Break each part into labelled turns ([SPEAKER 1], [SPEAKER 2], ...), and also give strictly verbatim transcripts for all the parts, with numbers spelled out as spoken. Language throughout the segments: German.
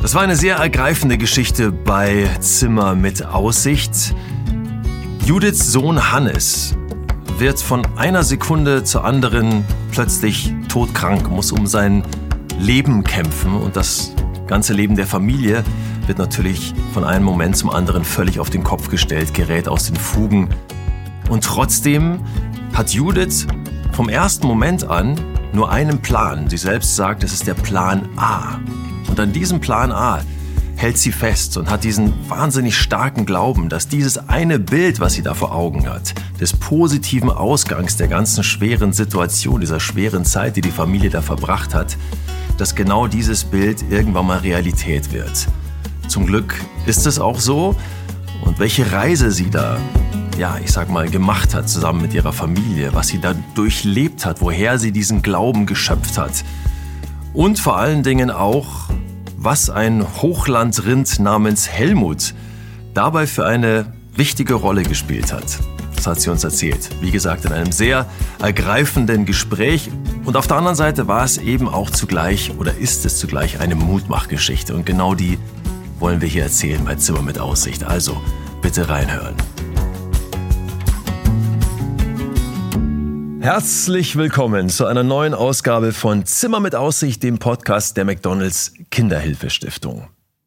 [SPEAKER 1] Das war eine sehr ergreifende Geschichte bei Zimmer mit Aussicht. Judiths Sohn Hannes wird von einer Sekunde zur anderen plötzlich todkrank, muss um sein Leben kämpfen und das ganze Leben der Familie wird natürlich von einem Moment zum anderen völlig auf den Kopf gestellt, gerät aus den Fugen. Und trotzdem hat Judith vom ersten Moment an nur einen Plan. Sie selbst sagt, es ist der Plan A. Und an diesem Plan A hält sie fest und hat diesen wahnsinnig starken Glauben, dass dieses eine Bild, was sie da vor Augen hat, des positiven Ausgangs der ganzen schweren Situation, dieser schweren Zeit, die die Familie da verbracht hat, dass genau dieses Bild irgendwann mal Realität wird. Zum Glück ist es auch so. Und welche Reise sie da, ja, ich sag mal, gemacht hat zusammen mit ihrer Familie, was sie da durchlebt hat, woher sie diesen Glauben geschöpft hat. Und vor allen Dingen auch, was ein Hochlandrind namens Helmut dabei für eine wichtige Rolle gespielt hat. Das hat sie uns erzählt. Wie gesagt, in einem sehr ergreifenden Gespräch. Und auf der anderen Seite war es eben auch zugleich oder ist es zugleich eine Mutmachgeschichte. Und genau die wollen wir hier erzählen bei Zimmer mit Aussicht. Also bitte reinhören. Herzlich willkommen zu einer neuen Ausgabe von Zimmer mit Aussicht, dem Podcast der McDonald's Kinderhilfestiftung.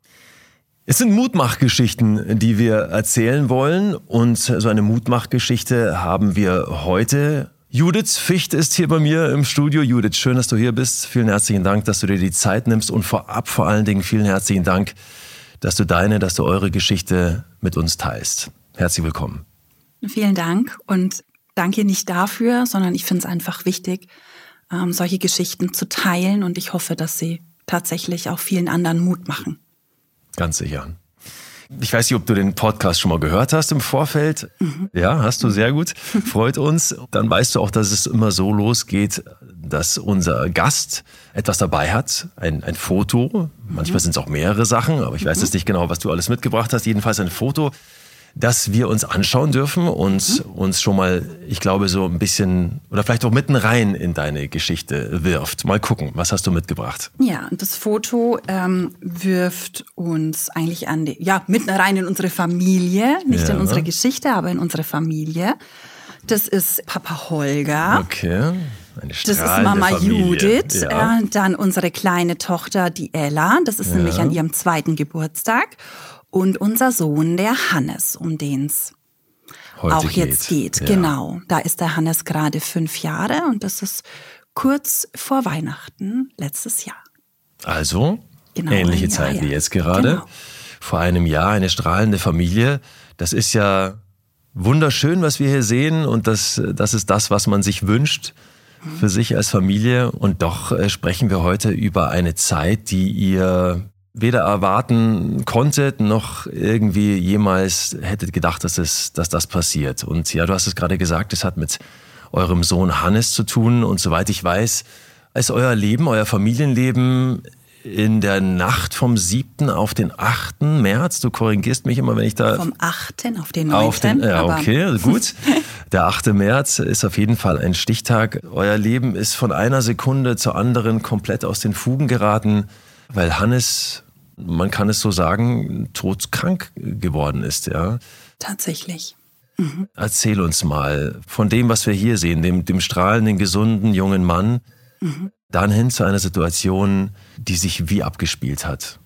[SPEAKER 1] Es sind Mutmachgeschichten, die wir erzählen wollen, und so eine Mutmachgeschichte haben wir heute. Judith Ficht ist hier bei mir im Studio. Judith, schön, dass du hier bist. Vielen herzlichen Dank, dass du dir die Zeit nimmst, und vorab vor allen Dingen vielen herzlichen Dank, dass du deine, dass du eure Geschichte mit uns teilst. Herzlich willkommen.
[SPEAKER 2] Vielen Dank und danke nicht dafür, sondern ich finde es einfach wichtig, ähm, solche Geschichten zu teilen, und ich hoffe, dass sie tatsächlich auch vielen anderen Mut machen.
[SPEAKER 1] Ganz sicher. Ich weiß nicht, ob du den Podcast schon mal gehört hast im Vorfeld. Mhm. Ja, hast du, sehr gut. Freut uns. Dann weißt du auch, dass es immer so losgeht, dass unser Gast etwas dabei hat, ein, ein Foto. Manchmal sind es auch mehrere Sachen, aber ich weiß jetzt nicht genau, was du alles mitgebracht hast. Jedenfalls ein Foto, das wir uns anschauen dürfen und mhm. uns schon mal, ich glaube, so ein bisschen oder vielleicht auch mitten rein in deine Geschichte wirft. Mal gucken, was hast du mitgebracht?
[SPEAKER 2] Ja, das Foto ähm, wirft uns eigentlich an die, ja, mitten rein in unsere Familie, nicht ja. in unsere Geschichte, aber in unsere Familie. Das ist Papa Holger.
[SPEAKER 1] Okay. Eine
[SPEAKER 2] das ist Mama
[SPEAKER 1] Familie.
[SPEAKER 2] Judith,
[SPEAKER 1] Ja.
[SPEAKER 2] äh, dann unsere kleine Tochter, die Ella. Das ist ja. nämlich an ihrem zweiten Geburtstag. Und unser Sohn, der Hannes, um den es auch
[SPEAKER 1] geht.
[SPEAKER 2] jetzt geht.
[SPEAKER 1] Ja.
[SPEAKER 2] Genau, da ist der Hannes gerade fünf Jahre und das ist kurz vor Weihnachten letztes Jahr.
[SPEAKER 1] Also, genau, ähnliche Zeit
[SPEAKER 2] ja.
[SPEAKER 1] wie jetzt gerade.
[SPEAKER 2] Genau.
[SPEAKER 1] Vor einem Jahr eine strahlende Familie. Das ist ja wunderschön, was wir hier sehen, und das, das ist das, was man sich wünscht für sich als Familie. Und doch äh, sprechen wir heute über eine Zeit, die ihr weder erwarten konntet, noch irgendwie jemals hättet gedacht, dass, es, dass das passiert. Und ja, du hast es gerade gesagt, es hat mit eurem Sohn Hannes zu tun. Und soweit ich weiß, ist euer Leben, euer Familienleben in der Nacht vom siebten auf den achten März, du korrigierst mich immer, wenn ich da...
[SPEAKER 2] Vom achten auf den neunten.
[SPEAKER 1] Auf den, ja, okay, gut. Der achte März ist auf jeden Fall ein Stichtag. Euer Leben ist von einer Sekunde zur anderen komplett aus den Fugen geraten, weil Hannes, man kann es so sagen, todkrank geworden ist, ja.
[SPEAKER 2] Tatsächlich. Mhm.
[SPEAKER 1] Erzähl uns mal von dem, was wir hier sehen, dem, dem strahlenden, gesunden jungen Mann, mhm. dann hin zu einer Situation, die sich wie abgespielt hat.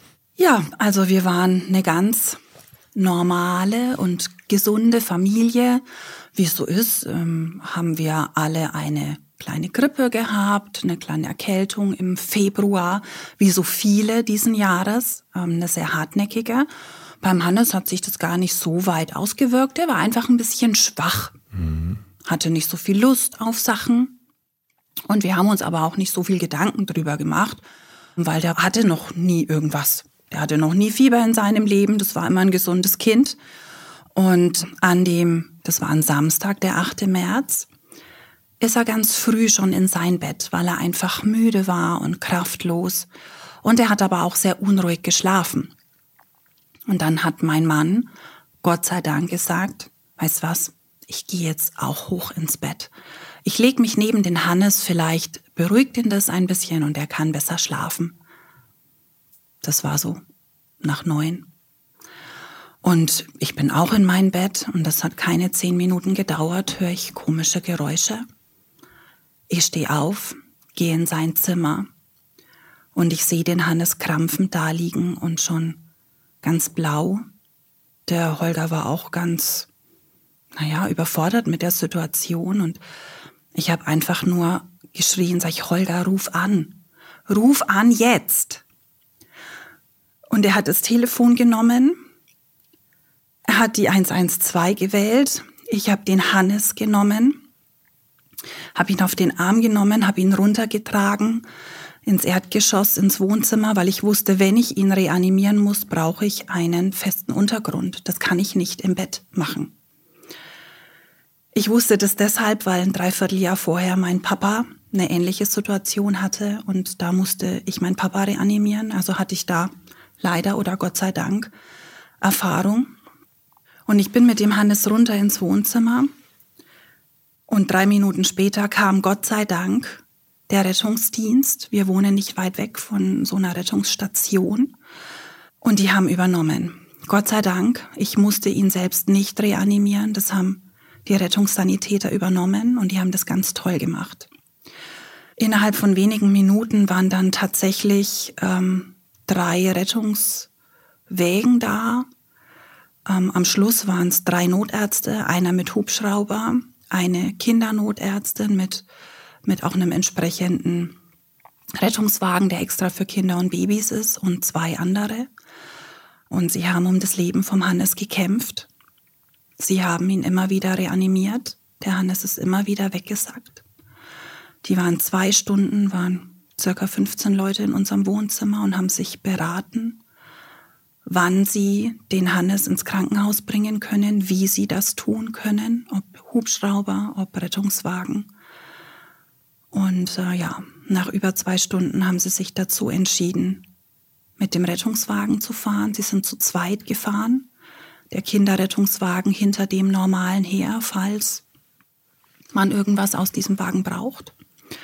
[SPEAKER 2] Ja, also wir waren eine ganz normale und gesunde Familie. Wie es so ist, ähm, haben wir alle eine kleine Grippe gehabt, eine kleine Erkältung im Februar, wie so viele diesen Jahres, ähm, eine sehr hartnäckige. Beim Hannes hat sich das gar nicht so weit ausgewirkt. Er war einfach ein bisschen schwach, mhm. hatte nicht so viel Lust auf Sachen. Und wir haben uns aber auch nicht so viel Gedanken drüber gemacht, weil der hatte noch nie irgendwas. Der hatte noch nie Fieber in seinem Leben, das war immer ein gesundes Kind. Und an dem, das war ein Samstag, der achte März, ist er ganz früh schon in sein Bett, weil er einfach müde war und kraftlos. Und er hat aber auch sehr unruhig geschlafen. Und dann hat mein Mann, Gott sei Dank, gesagt, weißt was, ich gehe jetzt auch hoch ins Bett. Ich lege mich neben den Hannes, vielleicht beruhigt ihn das ein bisschen und er kann besser schlafen. Das war so nach neun. Und ich bin auch in mein Bett und das hat keine zehn Minuten gedauert, höre ich komische Geräusche. Ich stehe auf, gehe in sein Zimmer und ich sehe den Hannes krampfend da liegen und schon ganz blau. Der Holger war auch ganz, naja, überfordert mit der Situation und ich habe einfach nur geschrien, sag ich, Holger, ruf an, ruf an jetzt. Und er hat das Telefon genommen. Er hat die eins eins zwei gewählt. Ich habe den Hannes genommen, habe ihn auf den Arm genommen, habe ihn runtergetragen ins Erdgeschoss, ins Wohnzimmer, weil ich wusste, wenn ich ihn reanimieren muss, brauche ich einen festen Untergrund. Das kann ich nicht im Bett machen. Ich wusste das deshalb, weil ein Dreivierteljahr vorher mein Papa eine ähnliche Situation hatte und da musste ich meinen Papa reanimieren. Also hatte ich da leider oder Gott sei Dank Erfahrung. Und ich bin mit dem Hannes runter ins Wohnzimmer und drei Minuten später kam Gott sei Dank der Rettungsdienst. Wir wohnen nicht weit weg von so einer Rettungsstation und die haben übernommen. Gott sei Dank, ich musste ihn selbst nicht reanimieren. Das haben die Rettungssanitäter übernommen und die haben das ganz toll gemacht. Innerhalb von wenigen Minuten waren dann tatsächlich ähm, drei Rettungswägen da. Ähm, am Schluss waren es drei Notärzte, einer mit Hubschrauber, eine Kindernotärztin mit, mit auch einem entsprechenden Rettungswagen, der extra für Kinder und Babys ist, und zwei andere. Und sie haben um das Leben vom Hannes gekämpft. Sie haben ihn immer wieder reanimiert. Der Hannes ist immer wieder weggesackt. Die waren zwei Stunden, waren circa fünfzehn Leute in unserem Wohnzimmer und haben sich beraten, wann sie den Hannes ins Krankenhaus bringen können, wie sie das tun können, ob Hubschrauber, ob Rettungswagen. Und äh, ja, nach über zwei Stunden haben sie sich dazu entschieden, mit dem Rettungswagen zu fahren. Sie sind zu zweit gefahren. Der Kinderrettungswagen hinter dem normalen her, falls man irgendwas aus diesem Wagen braucht.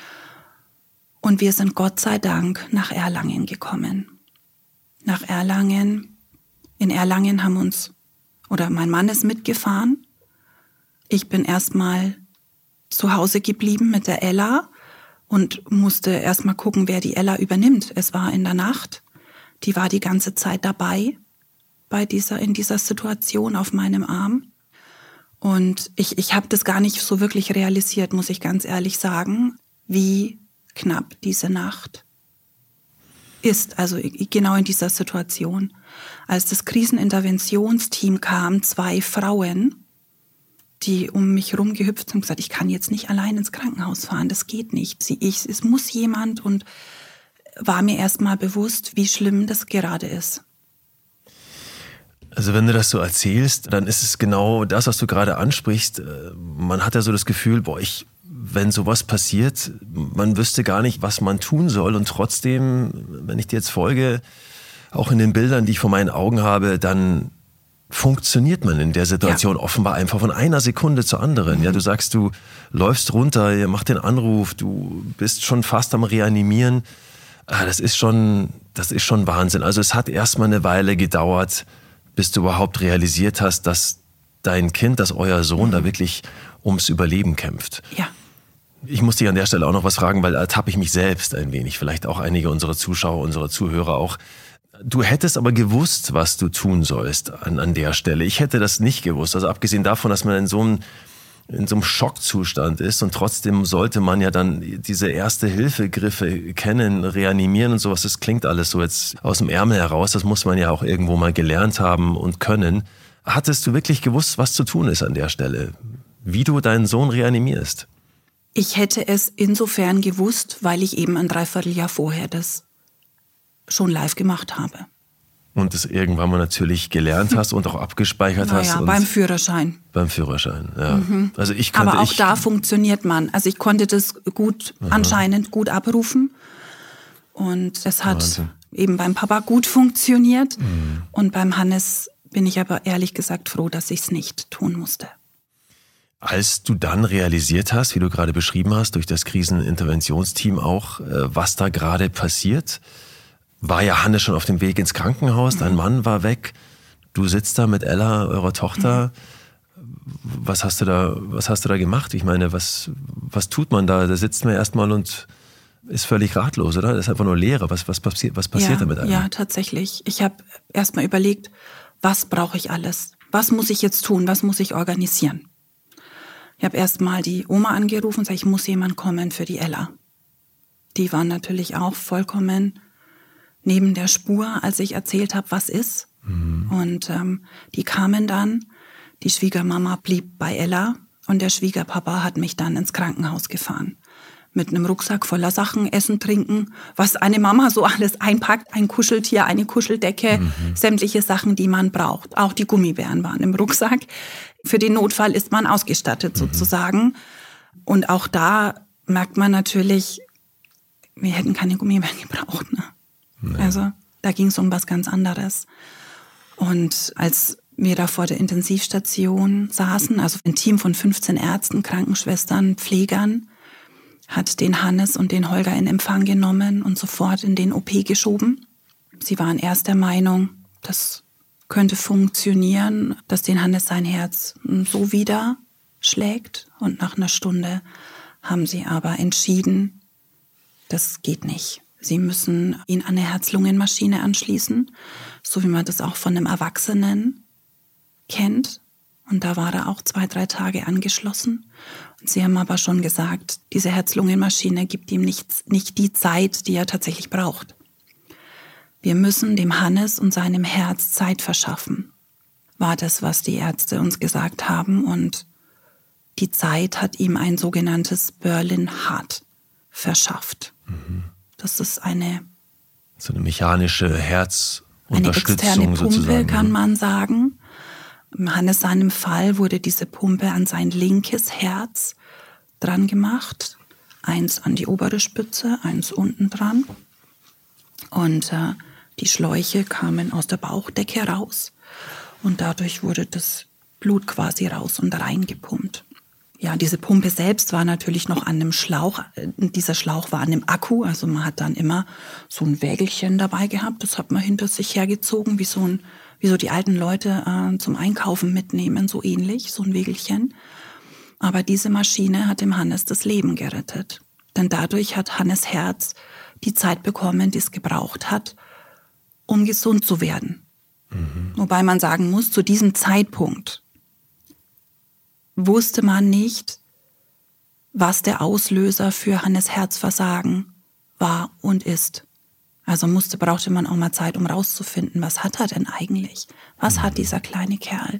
[SPEAKER 2] Und wir sind Gott sei Dank nach Erlangen gekommen. Nach Erlangen. In Erlangen haben uns, oder mein Mann ist mitgefahren. Ich bin erstmal zu Hause geblieben mit der Ella und musste erstmal gucken, wer die Ella übernimmt. Es war in der Nacht. Die war die ganze Zeit dabei. Bei dieser, in dieser Situation auf meinem Arm. Und ich, ich habe das gar nicht so wirklich realisiert, muss ich ganz ehrlich sagen, wie knapp diese Nacht ist, also genau in dieser Situation. Als das Kriseninterventionsteam kam, zwei Frauen, die um mich rumgehüpft sind und gesagt, ich kann jetzt nicht allein ins Krankenhaus fahren, das geht nicht. Sie, ich, es muss jemand, und war mir erst mal bewusst, wie schlimm das gerade ist.
[SPEAKER 1] Also wenn du das so erzählst, dann ist es genau das, was du gerade ansprichst. Man hat ja so das Gefühl, boah, ich, wenn sowas passiert, man wüsste gar nicht, was man tun soll. Und trotzdem, wenn ich dir jetzt folge, auch in den Bildern, die ich vor meinen Augen habe, dann funktioniert man in der Situation ja. offenbar einfach von einer Sekunde zur anderen. Mhm. Ja, du sagst, du läufst runter, ihr macht den Anruf, du bist schon fast am Reanimieren. Das ist schon, das ist schon Wahnsinn. Also es hat erstmal eine Weile gedauert, bis du überhaupt realisiert hast, dass dein Kind, dass euer Sohn mhm. da wirklich ums Überleben kämpft.
[SPEAKER 2] Ja.
[SPEAKER 1] Ich muss dich an der Stelle auch noch was fragen, weil da ertappe ich mich selbst ein wenig, vielleicht auch einige unserer Zuschauer, unsere Zuhörer auch. Du hättest aber gewusst, was du tun sollst an, an der Stelle. Ich hätte das nicht gewusst. Also abgesehen davon, dass man in so einem, in so einem Schockzustand ist und trotzdem sollte man ja dann diese Erste-Hilfe-Griffe kennen, reanimieren und sowas. Das klingt alles so jetzt aus dem Ärmel heraus. Das muss man ja auch irgendwo mal gelernt haben und können. Hattest du wirklich gewusst, was zu tun ist an der Stelle? Wie du deinen Sohn reanimierst?
[SPEAKER 2] Ich hätte es insofern gewusst, weil ich eben ein Dreivierteljahr vorher das schon live gemacht habe.
[SPEAKER 1] Und das irgendwann mal natürlich gelernt hast und auch abgespeichert
[SPEAKER 2] naja,
[SPEAKER 1] hast.
[SPEAKER 2] Ja, beim Führerschein.
[SPEAKER 1] Beim Führerschein, ja.
[SPEAKER 2] Mhm.
[SPEAKER 1] Also ich könnte,
[SPEAKER 2] Aber auch
[SPEAKER 1] ich,
[SPEAKER 2] da funktioniert man. Also ich konnte das gut, aha. anscheinend gut abrufen. Und es hat Wahnsinn. Eben beim Papa gut funktioniert. Mhm. Und beim Hannes bin ich aber ehrlich gesagt froh, dass ich es nicht tun musste.
[SPEAKER 1] Als du dann realisiert hast, wie du gerade beschrieben hast, durch das Kriseninterventionsteam auch, was da gerade passiert, war ja Hannes schon auf dem Weg ins Krankenhaus, dein Mann war weg, du sitzt da mit Ella, eurer Tochter. Was hast du da, was hast du da gemacht? Ich meine, was, was tut man da? Da sitzt man erstmal und ist völlig ratlos, oder? Das ist einfach nur Leere. Was, was passiert, was passiert
[SPEAKER 2] ja,
[SPEAKER 1] da mit einem?
[SPEAKER 2] Ja, tatsächlich. Ich habe erstmal überlegt, was brauche ich alles? Was muss ich jetzt tun? Was muss ich organisieren? Ich habe erstmal die Oma angerufen und gesagt, ich muss jemand kommen für die Ella. Die war natürlich auch vollkommen neben der Spur, als ich erzählt habe, was ist. Mhm. Und ähm, die kamen dann. Die Schwiegermama blieb bei Ella und der Schwiegerpapa hat mich dann ins Krankenhaus gefahren. Mit einem Rucksack voller Sachen, Essen, Trinken, was eine Mama so alles einpackt. Ein Kuscheltier, eine Kuscheldecke, mhm. sämtliche Sachen, die man braucht. Auch die Gummibären waren im Rucksack. Für den Notfall ist man ausgestattet mhm. sozusagen. Und auch da merkt man natürlich, wir hätten keine Gummibären gebraucht. Ne? Nee. Also da ging es um was ganz anderes. Und als wir da vor der Intensivstation saßen, also ein Team von fünfzehn Ärzten, Krankenschwestern, Pflegern, hat den Hannes und den Holger in Empfang genommen und sofort in den O P geschoben. Sie waren erst der Meinung, das könnte funktionieren, dass den Hannes sein Herz so wieder schlägt. Und nach einer Stunde haben sie aber entschieden, das geht nicht. Sie müssen ihn an eine Herz-Lungen-Maschine anschließen, so wie man das auch von einem Erwachsenen kennt. Und da war er auch zwei, drei Tage angeschlossen. Und sie haben aber schon gesagt, diese Herz-Lungen-Maschine gibt ihm nicht, nicht die Zeit, die er tatsächlich braucht. Wir müssen dem Hannes und seinem Herz Zeit verschaffen, war das, was die Ärzte uns gesagt haben. Und die Zeit hat ihm ein sogenanntes Berlin Heart verschafft. Mhm. Das ist eine...
[SPEAKER 1] So eine mechanische Herzunterstützung
[SPEAKER 2] eine externe Pumpe,
[SPEAKER 1] sozusagen.
[SPEAKER 2] Kann man sagen. Im Hannes seinem Fall wurde diese Pumpe an sein linkes Herz dran gemacht. Eins an die obere Spitze, eins unten dran. Und äh, die Schläuche kamen aus der Bauchdecke raus. Und dadurch wurde das Blut quasi raus und reingepumpt. Ja, diese Pumpe selbst war natürlich noch an einem Schlauch. Dieser Schlauch war an einem Akku. Also man hat dann immer so ein Wägelchen dabei gehabt. Das hat man hinter sich hergezogen, wie so ein wie so die alten Leute äh, zum Einkaufen mitnehmen, so ähnlich, so ein Wägelchen. Aber diese Maschine hat dem Hannes das Leben gerettet. Denn dadurch hat Hannes Herz die Zeit bekommen, die es gebraucht hat, um gesund zu werden. Mhm. Wobei man sagen muss, zu diesem Zeitpunkt wusste man nicht, was der Auslöser für Hannes Herzversagen war und ist. Also musste, brauchte man auch mal Zeit, um rauszufinden, was hat er denn eigentlich? Was hat dieser kleine Kerl?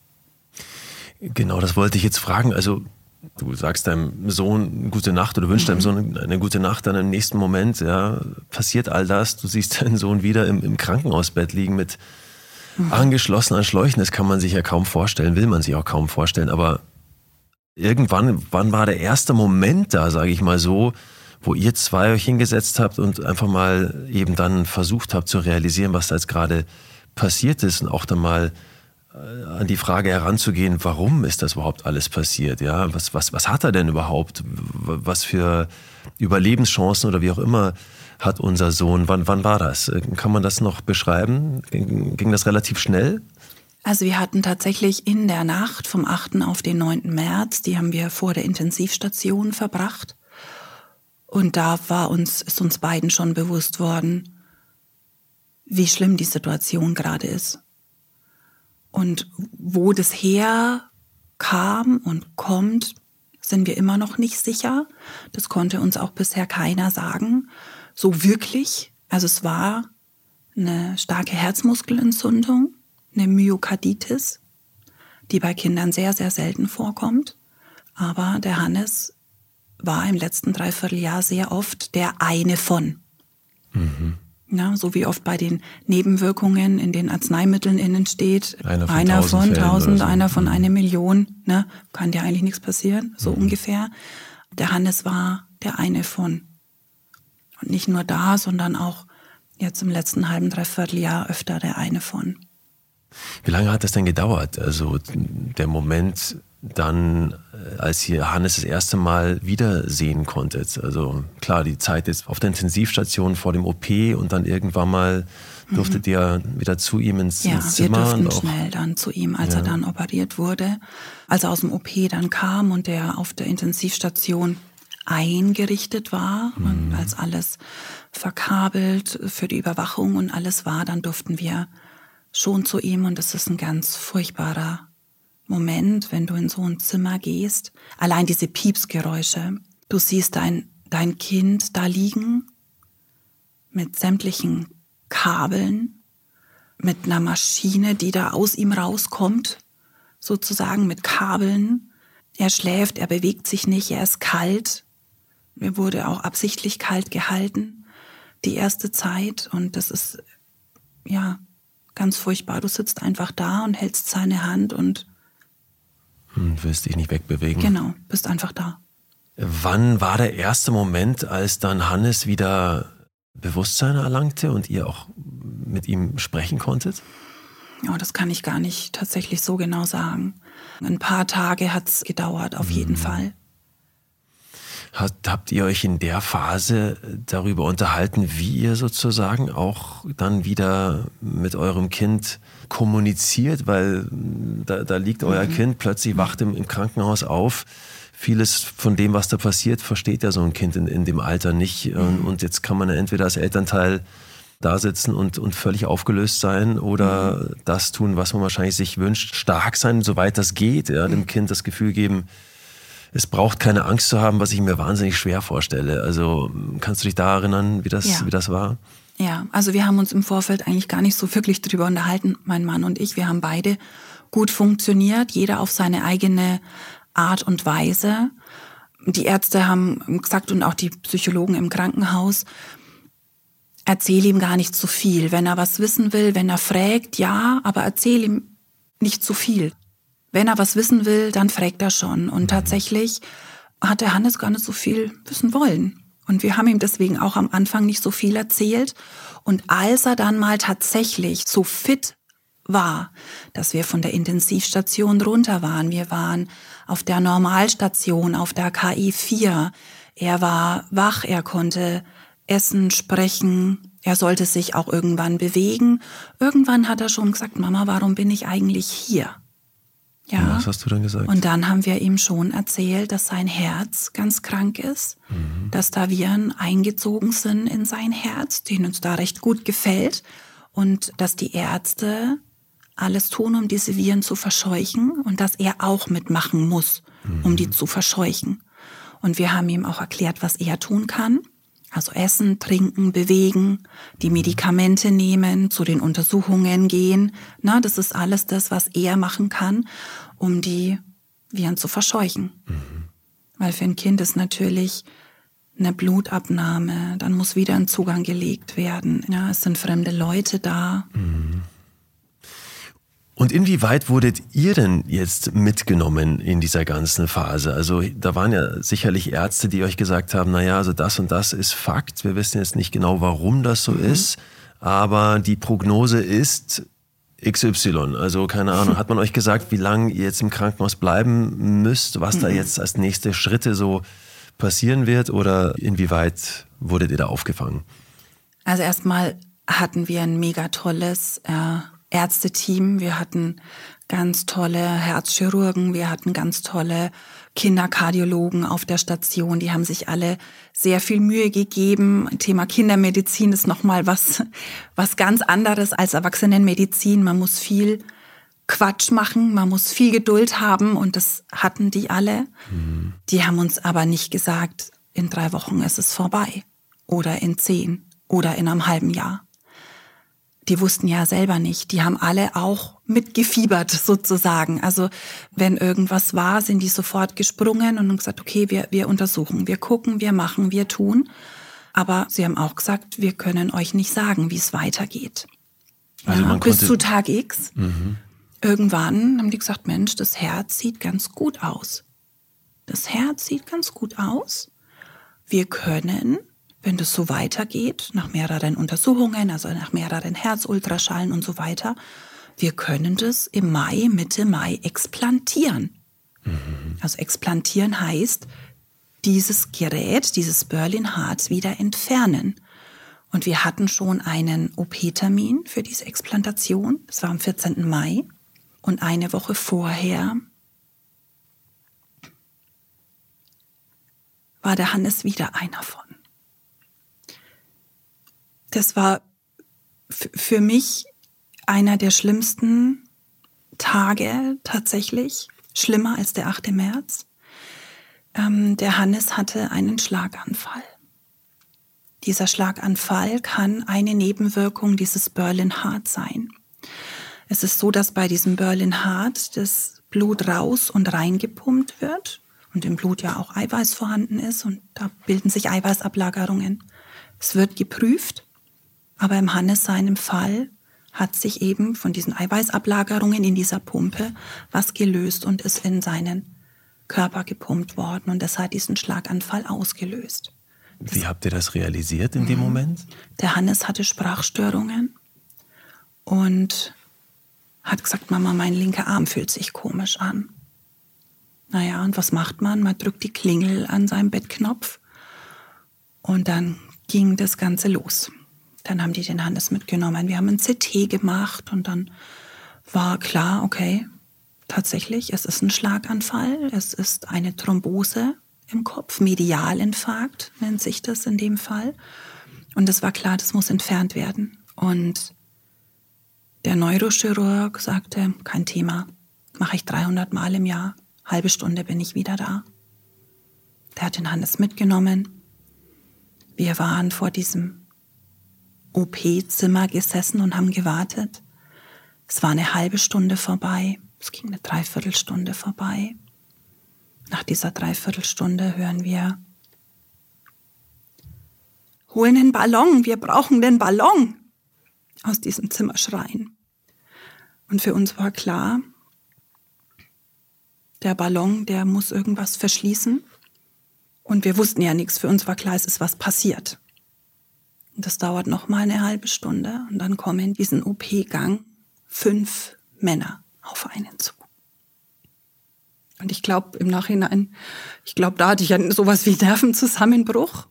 [SPEAKER 1] Genau, das wollte ich jetzt fragen. Also du sagst deinem Sohn gute Nacht oder wünschst mhm. deinem Sohn eine gute Nacht, dann im nächsten Moment ja, passiert all das. Du siehst deinen Sohn wieder im, im Krankenhausbett liegen mit mhm. angeschlossenen Schläuchen. Das kann man sich ja kaum vorstellen, will man sich auch kaum vorstellen. Aber irgendwann wann war der erste Moment da, sage ich mal so, wo ihr zwei euch hingesetzt habt und einfach mal eben dann versucht habt zu realisieren, was da jetzt gerade passiert ist und auch dann mal an die Frage heranzugehen, warum ist das überhaupt alles passiert? Ja, was, was, was hat er denn überhaupt? Was für Überlebenschancen oder wie auch immer hat unser Sohn? Wann, wann war das? Kann man das noch beschreiben? Ging, ging das relativ schnell?
[SPEAKER 2] Also wir hatten tatsächlich in der Nacht vom achten auf den neunten März, die haben wir vor der Intensivstation verbracht. Und da war uns, ist uns beiden schon bewusst worden, wie schlimm die Situation gerade ist. Und wo das herkam und kommt, sind wir immer noch nicht sicher. Das konnte uns auch bisher keiner sagen. So wirklich. Also es war eine starke Herzmuskelentzündung, eine Myokarditis, die bei Kindern sehr, sehr selten vorkommt. Aber der Hannes war im letzten Dreivierteljahr sehr oft der eine von. Mhm. Ja, so wie oft bei den Nebenwirkungen in den Arzneimitteln innen steht, einer von einer tausend, von tausend so. Einer von mhm. eine Million, ne, kann dir eigentlich nichts passieren, so mhm. ungefähr. Der Hannes war der eine von. Und nicht nur da, sondern auch jetzt im letzten halben, Dreivierteljahr öfter der eine von.
[SPEAKER 1] Wie lange hat das denn gedauert? Also der Moment, dann, als ihr Hannes das erste Mal wiedersehen konntet? Also klar, die Zeit jetzt auf der Intensivstation vor dem O P und dann irgendwann mal durftet mhm. ihr wieder zu ihm ins,
[SPEAKER 2] ja,
[SPEAKER 1] ins Zimmer.
[SPEAKER 2] Ja, wir durften
[SPEAKER 1] und auch,
[SPEAKER 2] schnell dann zu ihm, als
[SPEAKER 1] ja.
[SPEAKER 2] er dann operiert wurde. Als er aus dem O P dann kam und der auf der Intensivstation eingerichtet war mhm. und als alles verkabelt für die Überwachung und alles war, dann durften wir schon zu ihm und das ist ein ganz furchtbarer Moment, wenn du in so ein Zimmer gehst. Allein diese Piepsgeräusche. Du siehst dein, dein Kind da liegen mit sämtlichen Kabeln, mit einer Maschine, die da aus ihm rauskommt, sozusagen mit Kabeln. Er schläft, er bewegt sich nicht, er ist kalt. Mir wurde auch absichtlich kalt gehalten, die erste Zeit. Und das ist, ja, ganz furchtbar. Du sitzt einfach da und hältst seine Hand und
[SPEAKER 1] hm, willst dich nicht wegbewegen.
[SPEAKER 2] Genau, bist einfach da.
[SPEAKER 1] Wann war der erste Moment, als dann Hannes wieder Bewusstsein erlangte und ihr auch mit ihm sprechen konntet?
[SPEAKER 2] Oh, das kann ich gar nicht tatsächlich so genau sagen. Ein paar Tage hat es gedauert, auf jeden mhm. Fall.
[SPEAKER 1] Habt ihr euch in der Phase darüber unterhalten, wie ihr sozusagen auch dann wieder mit eurem Kind kommuniziert? Weil da, da liegt euer mhm. Kind, plötzlich wacht im, im Krankenhaus auf. Vieles von dem, was da passiert, versteht ja so ein Kind in, in dem Alter nicht. Mhm. Und jetzt kann man ja entweder als Elternteil da sitzen und, und völlig aufgelöst sein oder mhm. das tun, was man wahrscheinlich sich wünscht. Stark sein, soweit das geht. Ja, dem mhm. Kind das Gefühl geben, es braucht keine Angst zu haben, was ich mir wahnsinnig schwer vorstelle. Also kannst du dich da erinnern, wie das,
[SPEAKER 2] ja.
[SPEAKER 1] wie das war?
[SPEAKER 2] Ja, also wir haben uns im Vorfeld eigentlich gar nicht so wirklich drüber unterhalten, mein Mann und ich. Wir haben beide gut funktioniert, jeder auf seine eigene Art und Weise. Die Ärzte haben gesagt und auch die Psychologen im Krankenhaus, erzähl ihm gar nicht zu viel. Wenn er was wissen will, wenn er fragt, ja, aber erzähl ihm nicht zu viel. Wenn er was wissen will, dann fragt er schon. Und tatsächlich hat der Hannes gar nicht so viel wissen wollen. Und wir haben ihm deswegen auch am Anfang nicht so viel erzählt. Und als er dann mal tatsächlich so fit war, dass wir von der Intensivstation runter waren, wir waren auf der Normalstation, auf der K I vier, er war wach, er konnte essen, sprechen, er sollte sich auch irgendwann bewegen. Irgendwann hat er schon gesagt, Mama, warum bin ich eigentlich hier? Ja.
[SPEAKER 1] Was hast du dann gesagt?
[SPEAKER 2] Und dann haben wir ihm schon erzählt, dass sein Herz ganz krank ist, mhm. dass da Viren eingezogen sind in sein Herz, denen uns da recht gut gefällt und dass die Ärzte alles tun, um diese Viren zu verscheuchen und dass er auch mitmachen muss, mhm. um die zu verscheuchen. Und wir haben ihm auch erklärt, was er tun kann. Also essen, trinken, bewegen, die Medikamente nehmen, zu den Untersuchungen gehen. Na, das ist alles das, was er machen kann, um die Viren zu verscheuchen. Mhm. Weil für ein Kind ist natürlich eine Blutabnahme, dann muss wieder ein Zugang gelegt werden. Ja, es sind fremde Leute da.
[SPEAKER 1] Mhm. Und inwieweit wurdet ihr denn jetzt mitgenommen in dieser ganzen Phase? Also da waren ja sicherlich Ärzte, die euch gesagt haben, naja, also das und das ist Fakt. Wir wissen jetzt nicht genau, warum das so mhm. ist, aber die Prognose ist X Y. Also keine Ahnung, hat man euch gesagt, wie lange ihr jetzt im Krankenhaus bleiben müsst, was mhm. da jetzt als nächste Schritte so passieren wird oder inwieweit wurdet ihr da aufgefangen?
[SPEAKER 2] Also erstmal hatten wir ein mega tolles äh, Ärzteteam, wir hatten ganz tolle Herzchirurgen, wir hatten ganz tolle Kinderkardiologen auf der Station, die haben sich alle sehr viel Mühe gegeben. Thema Kindermedizin ist nochmal was, was ganz anderes als Erwachsenenmedizin. Man muss viel Quatsch machen, man muss viel Geduld haben und das hatten die alle. Mhm. Die haben uns aber nicht gesagt, in drei Wochen ist es vorbei oder in zehn oder in einem halben Jahr. Die wussten ja selber nicht. Die haben alle auch mitgefiebert sozusagen. Also wenn irgendwas war, sind die sofort gesprungen und haben gesagt, okay, wir, wir untersuchen, wir gucken, wir machen, wir tun. Aber sie haben auch gesagt, wir können euch nicht sagen, wie es weitergeht. Also ja, man bis zu Tag X. Mhm. Irgendwann haben die gesagt, Mensch, das Herz sieht ganz gut aus. Das Herz sieht ganz gut aus. Wir können, wenn das so weitergeht, nach mehreren Untersuchungen, also nach mehreren Herzultraschallen und so weiter, wir können das im Mai, Mitte Mai explantieren. Mhm. Also explantieren heißt, dieses Gerät, dieses Berlin-Harz wieder entfernen. Und wir hatten schon einen O P-Termin für diese Explantation. Das war am vierzehnten Mai. Und eine Woche vorher war der Hannes wieder einer von. Das war f- für mich einer der schlimmsten Tage tatsächlich. Schlimmer als der achte März. Ähm, der Hannes hatte einen Schlaganfall. Dieser Schlaganfall kann eine Nebenwirkung dieses Berlin-Harz sein. Es ist so, dass bei diesem Berlin-Harz das Blut raus und reingepumpt wird und im Blut ja auch Eiweiß vorhanden ist und da bilden sich Eiweißablagerungen. Es wird geprüft, aber im Hannes seinem Fall hat sich eben von diesen Eiweißablagerungen in dieser Pumpe was gelöst und ist in seinen Körper gepumpt worden und das hat diesen Schlaganfall ausgelöst.
[SPEAKER 1] Das Wie habt ihr das realisiert in dem Moment?
[SPEAKER 2] Der Hannes hatte Sprachstörungen und hat gesagt, Mama, mein linker Arm fühlt sich komisch an. Naja, und was macht man? Man drückt die Klingel an seinem Bettknopf und dann ging das Ganze los. Dann haben die den Hannes mitgenommen. Wir haben ein C T gemacht und dann war klar, okay, tatsächlich, es ist ein Schlaganfall, es ist eine Thrombose im Kopf, Medialinfarkt nennt sich das in dem Fall. Und es war klar, das muss entfernt werden. Und der Neurochirurg sagte, kein Thema, mache ich dreihundert Mal im Jahr, halbe Stunde bin ich wieder da. Der hat den Hannes mitgenommen. Wir waren vor diesem O P-Zimmer gesessen und haben gewartet. Es war eine halbe Stunde vorbei, es ging eine Dreiviertelstunde vorbei. Nach dieser Dreiviertelstunde hören wir, holen den Ballon, wir brauchen den Ballon, aus diesem Zimmer schreien. Und für uns war klar, der Ballon, der muss irgendwas verschließen. Und wir wussten ja nichts, für uns war klar, es ist was passiert. Und das dauert noch mal eine halbe Stunde und dann kommen in diesen O P-Gang fünf Männer auf einen zu. Und ich glaube im Nachhinein, ich glaube, da hatte ich ja sowas wie Nervenzusammenbruch.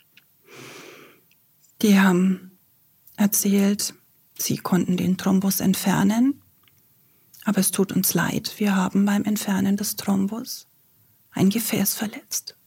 [SPEAKER 2] Die haben erzählt, sie konnten den Thrombus entfernen, aber es tut uns leid, wir haben beim Entfernen des Thrombus ein Gefäß verletzt.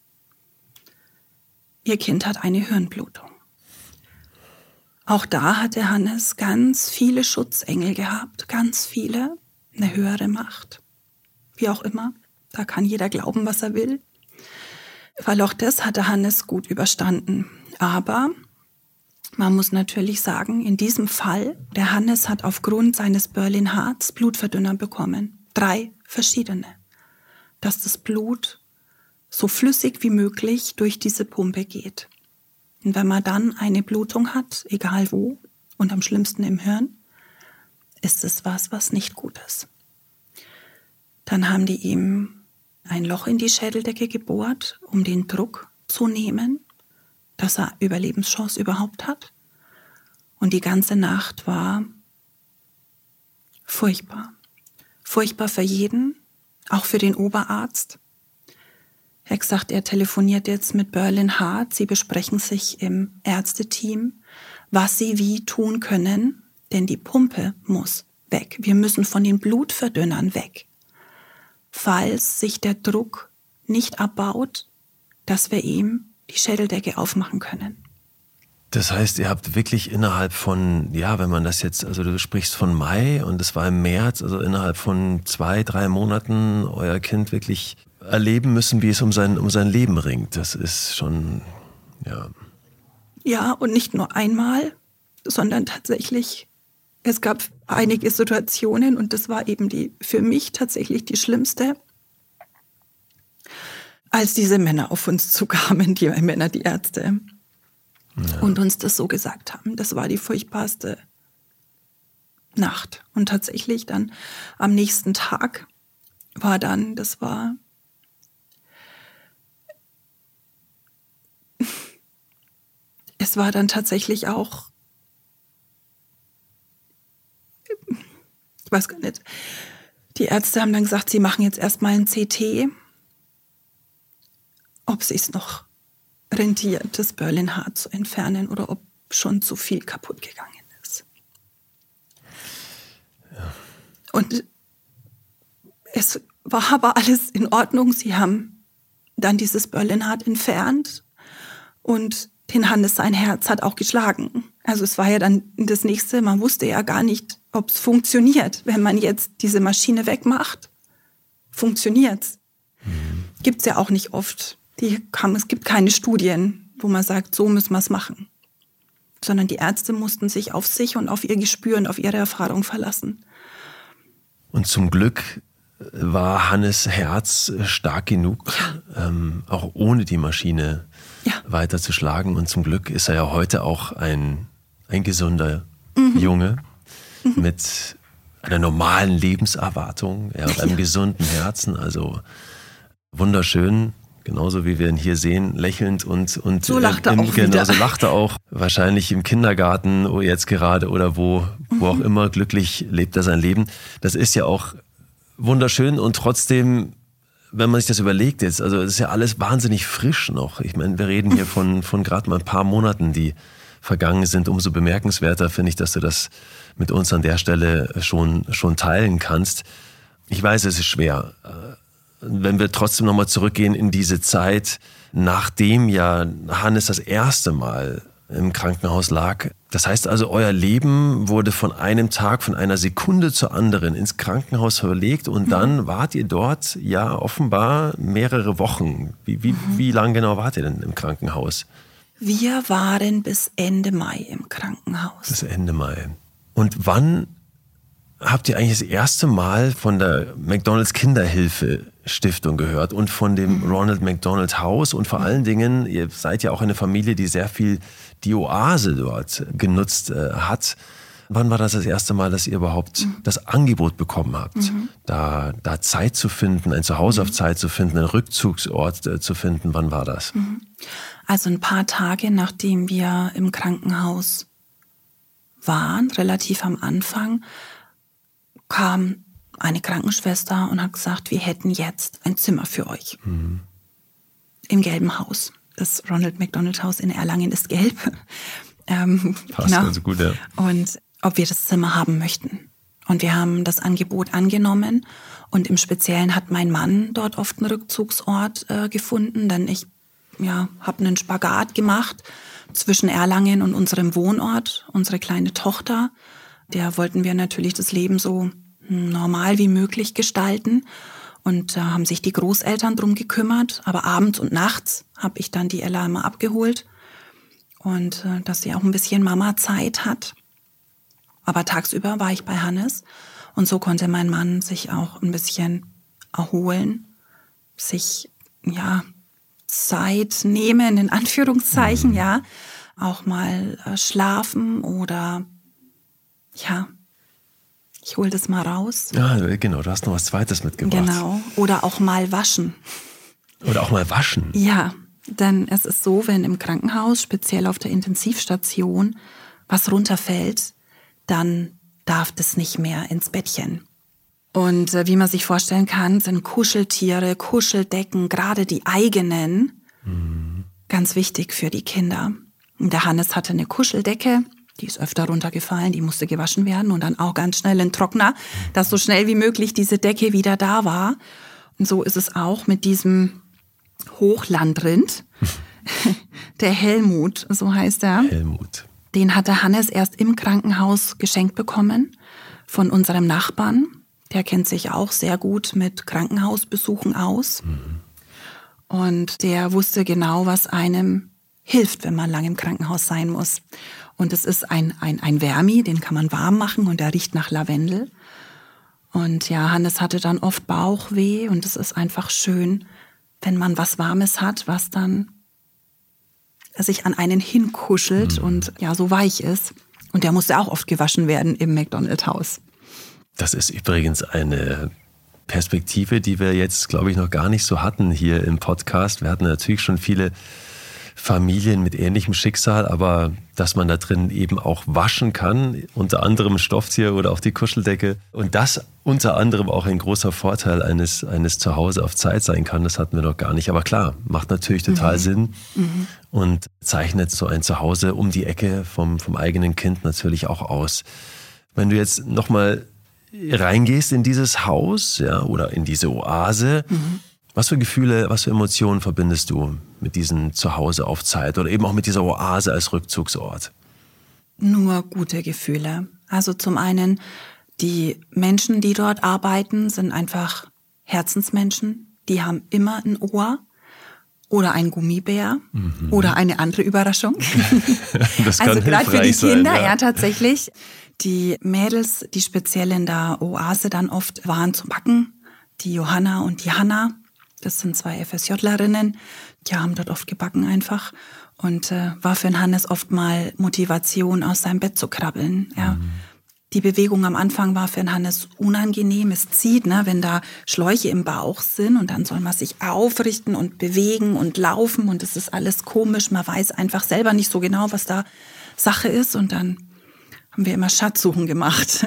[SPEAKER 2] Ihr Kind hat eine Hirnblutung. Auch da hatte Hannes ganz viele Schutzengel gehabt, ganz viele, eine höhere Macht. Wie auch immer, da kann jeder glauben, was er will. Weil auch das hatte Hannes gut überstanden. Aber man muss natürlich sagen, in diesem Fall, der Hannes hat aufgrund seines Berlin-Harz Blutverdünner bekommen. Drei verschiedene. Dass das Blut so flüssig wie möglich durch diese Pumpe geht. Und wenn man dann eine Blutung hat, egal wo, und am schlimmsten im Hirn, ist es was, was nicht gut ist. Dann haben die ihm ein Loch in die Schädeldecke gebohrt, um den Druck zu nehmen, dass er Überlebenschance überhaupt hat. Und die ganze Nacht war furchtbar. Furchtbar für jeden, auch für den Oberarzt. Er hat gesagt, er telefoniert jetzt mit Berlin-Harz. Sie besprechen sich im Ärzteteam, was sie wie tun können, denn die Pumpe muss weg. Wir müssen von den Blutverdünnern weg, falls sich der Druck nicht abbaut, dass wir ihm die Schädeldecke aufmachen können.
[SPEAKER 1] Das heißt, ihr habt wirklich innerhalb von, ja, wenn man das jetzt, also du sprichst von Mai und es war im März, also innerhalb von zwei, drei Monaten euer Kind wirklich erleben müssen, wie es um sein, um sein Leben ringt. Das ist schon, ja.
[SPEAKER 2] Ja, und nicht nur einmal, sondern tatsächlich, es gab einige Situationen und das war eben die, für mich tatsächlich die schlimmste, als diese Männer auf uns zukamen, die Männer, die Ärzte, ja, und uns das so gesagt haben. Das war die furchtbarste Nacht. Und tatsächlich dann am nächsten Tag war dann, das war es war dann tatsächlich auch, ich weiß gar nicht, Die Ärzte haben dann gesagt, sie machen jetzt erstmal ein C T, ob es sich noch rentiert, das Berlin-Haar zu entfernen oder ob schon zu viel kaputt gegangen ist. Ja. Und es war aber alles in Ordnung. Sie haben dann dieses Berlin-Haar entfernt und den Hannes, sein Herz hat auch geschlagen. Also es war ja dann das Nächste, man wusste ja gar nicht, ob es funktioniert. Wenn man jetzt diese Maschine wegmacht, funktioniert's. Mhm. Gibt's ja auch nicht oft. Die haben, es gibt keine Studien, wo man sagt, so müssen wir es machen. Sondern die Ärzte mussten sich auf sich und auf ihr Gespür und auf ihre Erfahrung verlassen.
[SPEAKER 1] Und zum Glück war Hannes Herz stark genug, ja. ähm, auch ohne die Maschine ja. weiter zu schlagen. Und zum Glück ist er ja heute auch ein, ein gesunder mhm. Junge mhm. mit einer normalen Lebenserwartung, ja, und einem ja. gesunden Herzen. Also wunderschön. Genauso wie wir ihn hier sehen, lächelnd und, und
[SPEAKER 2] so lacht er
[SPEAKER 1] im,
[SPEAKER 2] auch
[SPEAKER 1] genauso
[SPEAKER 2] wieder.
[SPEAKER 1] lacht er auch. Wahrscheinlich im Kindergarten oder jetzt gerade oder wo, wo auch immer, glücklich lebt er sein Leben. Das ist ja auch wunderschön und trotzdem, wenn man sich das überlegt jetzt, also das ist ja alles wahnsinnig frisch noch. Ich meine, wir reden hier von, von gerade mal ein paar Monaten, die vergangen sind. Umso bemerkenswerter finde ich, dass du das mit uns an der Stelle schon, schon teilen kannst. Ich weiß, es ist schwer. Wenn wir trotzdem nochmal zurückgehen in diese Zeit, nachdem ja Hannes das erste Mal im Krankenhaus lag. Das heißt also, euer Leben wurde von einem Tag, von einer Sekunde zur anderen ins Krankenhaus verlegt und dann wart ihr dort ja offenbar mehrere Wochen. Wie, wie, mhm. wie lange genau wart ihr denn im Krankenhaus?
[SPEAKER 2] Wir waren bis Ende Mai im Krankenhaus.
[SPEAKER 1] Bis Ende Mai. Und wann habt ihr eigentlich das erste Mal von der McDonald's Kinderhilfe Stiftung gehört und von dem mhm. Ronald McDonald Haus und vor allen Dingen, ihr seid ja auch eine Familie, die sehr viel die Oase dort genutzt äh, hat. Wann war das das erste Mal, dass ihr überhaupt mhm. das Angebot bekommen habt, mhm. da, da Zeit zu finden, ein Zuhause mhm. auf Zeit zu finden, einen Rückzugsort äh, zu finden? Wann war das?
[SPEAKER 2] Mhm. Also ein paar Tage, nachdem wir im Krankenhaus waren, relativ am Anfang, kam eine Krankenschwester und hat gesagt, wir hätten jetzt ein Zimmer für euch. Mhm. Im gelben Haus. Das Ronald McDonald Haus in Erlangen ist gelb. Ähm,
[SPEAKER 1] Passt genau. also gut, ja.
[SPEAKER 2] Und ob wir das Zimmer haben möchten. Und wir haben das Angebot angenommen. Und im Speziellen hat mein Mann dort oft einen Rückzugsort äh, gefunden, denn ich ja, habe einen Spagat gemacht zwischen Erlangen und unserem Wohnort, unsere kleine Tochter. Der wollten wir natürlich das Leben so normal wie möglich gestalten. Und da haben sich die Großeltern drum gekümmert. Aber abends und nachts habe ich dann die Ella immer abgeholt. Und äh, dass sie auch ein bisschen Mama-Zeit hat. Aber tagsüber war ich bei Hannes. Und so konnte mein Mann sich auch ein bisschen erholen. Sich, ja, Zeit nehmen, in Anführungszeichen, mhm. ja. Auch mal äh, schlafen oder, ja, ich hole das mal raus.
[SPEAKER 1] Ja, genau, du hast noch was Zweites mitgebracht.
[SPEAKER 2] Genau, oder auch mal waschen.
[SPEAKER 1] Oder auch mal waschen?
[SPEAKER 2] Ja, denn es ist so, wenn im Krankenhaus, speziell auf der Intensivstation, was runterfällt, dann darf das nicht mehr ins Bettchen. Und äh, wie man sich vorstellen kann, sind Kuscheltiere, Kuscheldecken, gerade die eigenen, mhm. ganz wichtig für die Kinder. Und der Hannes hatte eine Kuscheldecke, die ist öfter runtergefallen, die musste gewaschen werden und dann auch ganz schnell ein Trockner, dass so schnell wie möglich diese Decke wieder da war. Und so ist es auch mit diesem Hochlandrind, der Helmut, so heißt er.
[SPEAKER 1] Helmut.
[SPEAKER 2] Den hatte Hannes erst im Krankenhaus geschenkt bekommen von unserem Nachbarn. Der kennt sich auch sehr gut mit Krankenhausbesuchen aus. Mhm. Und der wusste genau, was einem hilft, wenn man lange im Krankenhaus sein muss. Und es ist ein, ein, ein Wärmi, den kann man warm machen und der riecht nach Lavendel. Und ja, Hannes hatte dann oft Bauchweh und es ist einfach schön, wenn man was Warmes hat, was dann sich an einen hinkuschelt mhm. und ja, so weich ist. Und der musste auch oft gewaschen werden im McDonald-Haus.
[SPEAKER 1] Das ist übrigens eine Perspektive, die wir jetzt, glaube ich, noch gar nicht so hatten hier im Podcast. Wir hatten natürlich schon viele Familien mit ähnlichem Schicksal, aber dass man da drin eben auch waschen kann, unter anderem Stofftier oder auch die Kuscheldecke. Und das unter anderem auch ein großer Vorteil eines, eines Zuhause auf Zeit sein kann, das hatten wir noch gar nicht. Aber klar, macht natürlich total mhm. Sinn mhm. und zeichnet so ein Zuhause um die Ecke vom, vom eigenen Kind natürlich auch aus. Wenn du jetzt nochmal reingehst in dieses Haus, ja, oder in diese Oase, mhm. was für Gefühle, was für Emotionen verbindest du mit diesem Zuhause auf Zeit oder eben auch mit dieser Oase als Rückzugsort?
[SPEAKER 2] Nur gute Gefühle. Also zum einen, die Menschen, die dort arbeiten, sind einfach Herzensmenschen. Die haben immer ein Ohr oder ein Gummibär mhm. oder eine andere Überraschung.
[SPEAKER 1] Das kann
[SPEAKER 2] also gerade für die
[SPEAKER 1] sein,
[SPEAKER 2] Kinder,
[SPEAKER 1] ja.
[SPEAKER 2] ja tatsächlich. Die Mädels, die speziell in der Oase dann oft waren zu backen, die Johanna und die Hanna, das sind zwei FSJlerinnen, die haben dort oft gebacken einfach und äh, war für den Hannes oft mal Motivation, aus seinem Bett zu krabbeln. Ja. Mhm. Die Bewegung am Anfang war für den Hannes unangenehm, es zieht, ne, wenn da Schläuche im Bauch sind und dann soll man sich aufrichten und bewegen und laufen und es ist alles komisch, man weiß einfach selber nicht so genau, was da Sache ist und dann haben wir immer Schatzsuchen gemacht.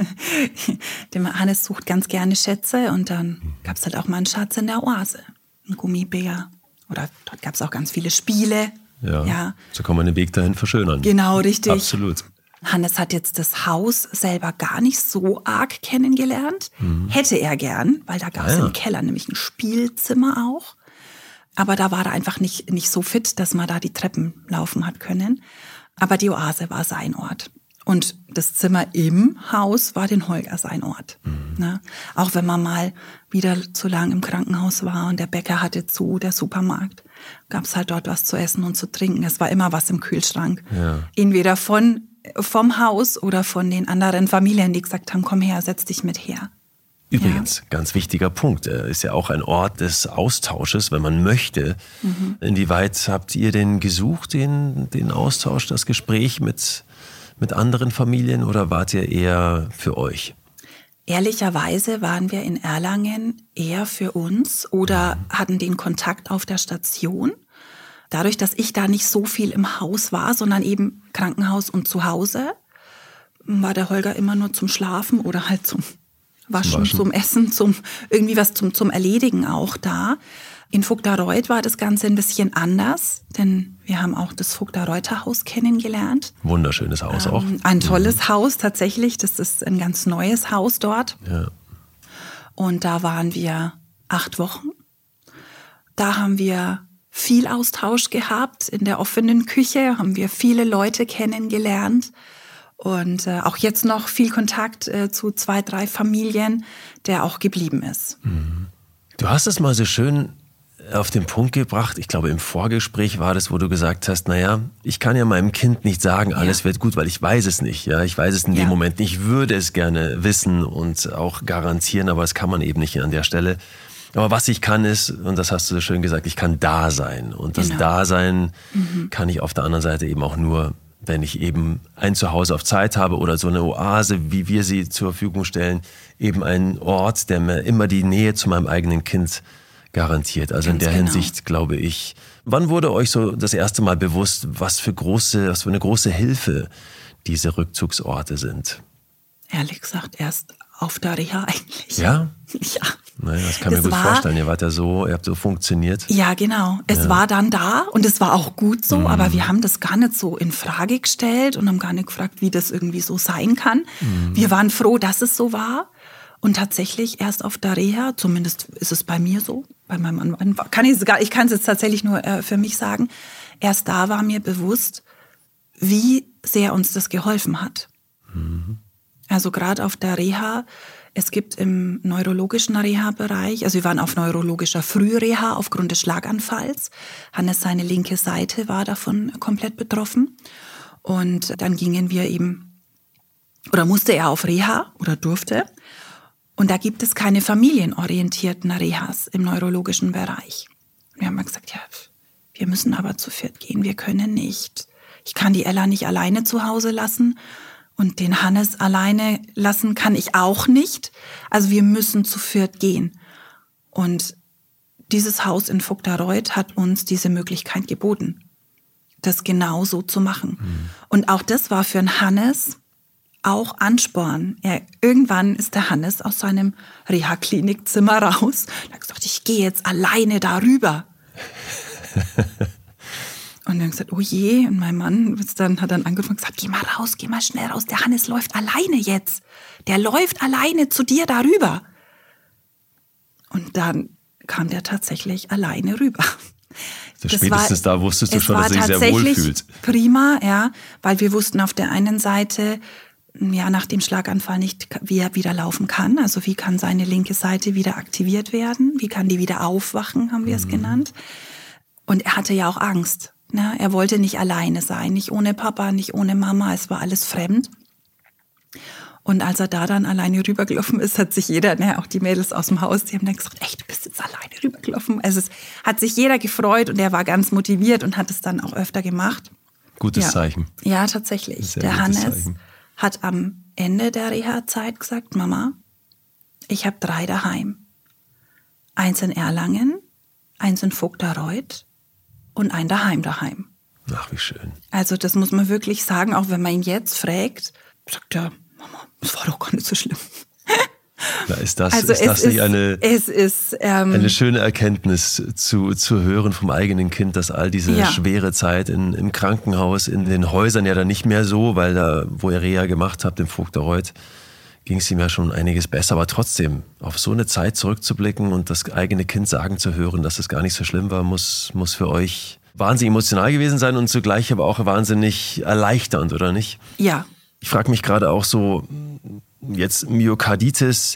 [SPEAKER 2] Der Hannes sucht ganz gerne Schätze und dann gab es halt auch mal einen Schatz in der Oase, ein Gummibär oder dort gab es auch ganz viele Spiele.
[SPEAKER 1] Ja, ja, so kann man den Weg dahin verschönern.
[SPEAKER 2] Genau, richtig.
[SPEAKER 1] Absolut.
[SPEAKER 2] Hannes hat jetzt das Haus selber gar nicht so arg kennengelernt. Mhm. Hätte er gern, weil da gab es ah, ja. im Keller nämlich ein Spielzimmer auch. Aber da war er einfach nicht, nicht so fit, dass man da die Treppen laufen hat können. Aber die Oase war sein Ort. Und das Zimmer im Haus war den Holger sein Ort. Mhm. Ne? Auch wenn man mal wieder zu lang im Krankenhaus war und der Bäcker hatte zu, der Supermarkt, gab es halt dort was zu essen und zu trinken. Es war immer was im Kühlschrank. Ja. Entweder von, vom Haus oder von den anderen Familien, die gesagt haben, komm her, setz dich mit her.
[SPEAKER 1] Übrigens,
[SPEAKER 2] ja.
[SPEAKER 1] ganz wichtiger Punkt, ist ja auch ein Ort des Austausches, wenn man möchte. Mhm. Inwieweit habt ihr denn gesucht, den, den Austausch, das Gespräch mit mit anderen Familien oder wart ihr eher für euch?
[SPEAKER 2] Ehrlicherweise waren wir in Erlangen eher für uns oder hatten den Kontakt auf der Station. Dadurch, dass ich da nicht so viel im Haus war, sondern eben Krankenhaus und zu Hause, war der Holger immer nur zum Schlafen oder halt zum Waschen, zum, Waschen. zum Essen, zum irgendwie was zum, zum Erledigen auch da. In Vogtareuth war das Ganze ein bisschen anders, denn wir haben auch das Vogtareuter Haus kennengelernt.
[SPEAKER 1] Wunderschönes Haus ähm, auch.
[SPEAKER 2] Ein tolles mhm. Haus tatsächlich, das ist ein ganz neues Haus dort.
[SPEAKER 1] Ja.
[SPEAKER 2] Und da waren wir acht Wochen. Da haben wir viel Austausch gehabt. In der offenen Küche haben wir viele Leute kennengelernt. Und äh, auch jetzt noch viel Kontakt äh, zu zwei, drei Familien, der auch geblieben ist.
[SPEAKER 1] Mhm. Du hast es mal so schön auf den Punkt gebracht, ich glaube im Vorgespräch war das, wo du gesagt hast, naja, ich kann ja meinem Kind nicht sagen, alles ja. wird gut, weil ich weiß es nicht. Ja, ich weiß es in ja. dem Moment nicht. Ich würde es gerne wissen und auch garantieren, aber das kann man eben nicht an der Stelle. Aber was ich kann ist, und das hast du so schön gesagt, ich kann da sein. Und das genau. Dasein mhm. kann ich auf der anderen Seite eben auch nur, wenn ich eben ein Zuhause auf Zeit habe oder so eine Oase, wie wir sie zur Verfügung stellen, eben ein Ort, der mir immer die Nähe zu meinem eigenen Kind garantiert. Also Ganz in der genau. Hinsicht glaube ich, wann wurde euch so das erste Mal bewusst, was für große, was für eine große Hilfe diese Rückzugsorte sind?
[SPEAKER 2] Ehrlich gesagt, erst auf der Reha eigentlich.
[SPEAKER 1] Ja?
[SPEAKER 2] Ja.
[SPEAKER 1] Naja, das kann ich mir gut war, vorstellen. Ihr wart ja so, ihr habt so funktioniert.
[SPEAKER 2] Ja, genau. Es ja. war dann da und es war auch gut so, mhm. aber wir haben das gar nicht so in Frage gestellt und haben gar nicht gefragt, wie das irgendwie so sein kann. Mhm. Wir waren froh, dass es so war. Und tatsächlich erst auf der Reha, zumindest ist es bei mir so, bei meinem Mann, kann ich, sogar, ich kann es jetzt tatsächlich nur äh, für mich sagen, erst da war mir bewusst, wie sehr uns das geholfen hat. Mhm. Also gerade auf der Reha, es gibt im neurologischen Reha-Bereich, also wir waren auf neurologischer Frühreha aufgrund des Schlaganfalls. Hannes, seine linke Seite war davon komplett betroffen. Und dann gingen wir eben, oder musste er auf Reha oder durfte. Und da gibt es keine familienorientierten Rehas im neurologischen Bereich. Wir haben gesagt, ja, wir müssen aber zu viert gehen, wir können nicht. Ich kann die Ella nicht alleine zu Hause lassen und den Hannes alleine lassen kann ich auch nicht. Also wir müssen zu viert gehen. Und dieses Haus in Vogtareuth hat uns diese Möglichkeit geboten. das genau so zu machen. Mhm. Und auch das war für den Hannes auch Ansporn. Er, irgendwann ist der Hannes aus seinem Reha-Klinikzimmer raus. Er hat gesagt, ich gehe jetzt alleine darüber. Und dann gesagt, oh je. Und mein Mann ist dann, hat dann angefangen und gesagt, geh mal raus, geh mal schnell raus. Der Hannes läuft alleine jetzt. Der läuft alleine zu dir darüber. Und dann kam der tatsächlich alleine rüber.
[SPEAKER 1] So das spätestens war, da wusstest du schon, dass er sich sehr wohl fühlt.
[SPEAKER 2] Prima, ja, weil wir wussten auf der einen Seite, ja, nach dem Schlaganfall nicht, wie er wieder laufen kann. Also wie kann seine linke Seite wieder aktiviert werden? Wie kann die wieder aufwachen, haben wir es mhm. genannt. Und er hatte ja auch Angst. Ne? Er wollte nicht alleine sein, nicht ohne Papa, nicht ohne Mama. Es war alles fremd. Und als er da dann alleine rübergelaufen ist, hat sich jeder, ne, auch die Mädels aus dem Haus, die haben dann gesagt, echt, du bist jetzt alleine rübergelaufen. Also es hat sich jeder gefreut und er war ganz motiviert und hat es dann auch öfter gemacht.
[SPEAKER 1] Gutes
[SPEAKER 2] ja.
[SPEAKER 1] Zeichen.
[SPEAKER 2] Ja, tatsächlich.
[SPEAKER 1] Sehr
[SPEAKER 2] der Hannes
[SPEAKER 1] Zeichen.
[SPEAKER 2] hat am Ende der Reha-Zeit gesagt, Mama, ich habe drei daheim. Eins in Erlangen, eins in Vogtereuth und ein daheim daheim.
[SPEAKER 1] Ach, wie schön.
[SPEAKER 2] Also das muss man wirklich sagen, auch wenn man ihn jetzt fragt, sagt er, Mama, das war doch gar nicht so schlimm.
[SPEAKER 1] Na, ist das,
[SPEAKER 2] also
[SPEAKER 1] ist das nicht
[SPEAKER 2] ist,
[SPEAKER 1] eine,
[SPEAKER 2] es ist, ähm,
[SPEAKER 1] eine schöne Erkenntnis zu, zu hören vom eigenen Kind, dass all diese
[SPEAKER 2] ja.
[SPEAKER 1] schwere Zeit in, im Krankenhaus, in den Häusern ja dann nicht mehr so, weil da, wo ihr Reha gemacht habt, im Vogtereuth, ging es ihm ja schon einiges besser. Aber trotzdem, auf so eine Zeit zurückzublicken und das eigene Kind sagen zu hören, dass es gar nicht so schlimm war, muss, muss für euch wahnsinnig emotional gewesen sein und zugleich aber auch wahnsinnig erleichternd, oder nicht?
[SPEAKER 2] Ja.
[SPEAKER 1] Ich frage mich gerade auch so, jetzt Myokarditis,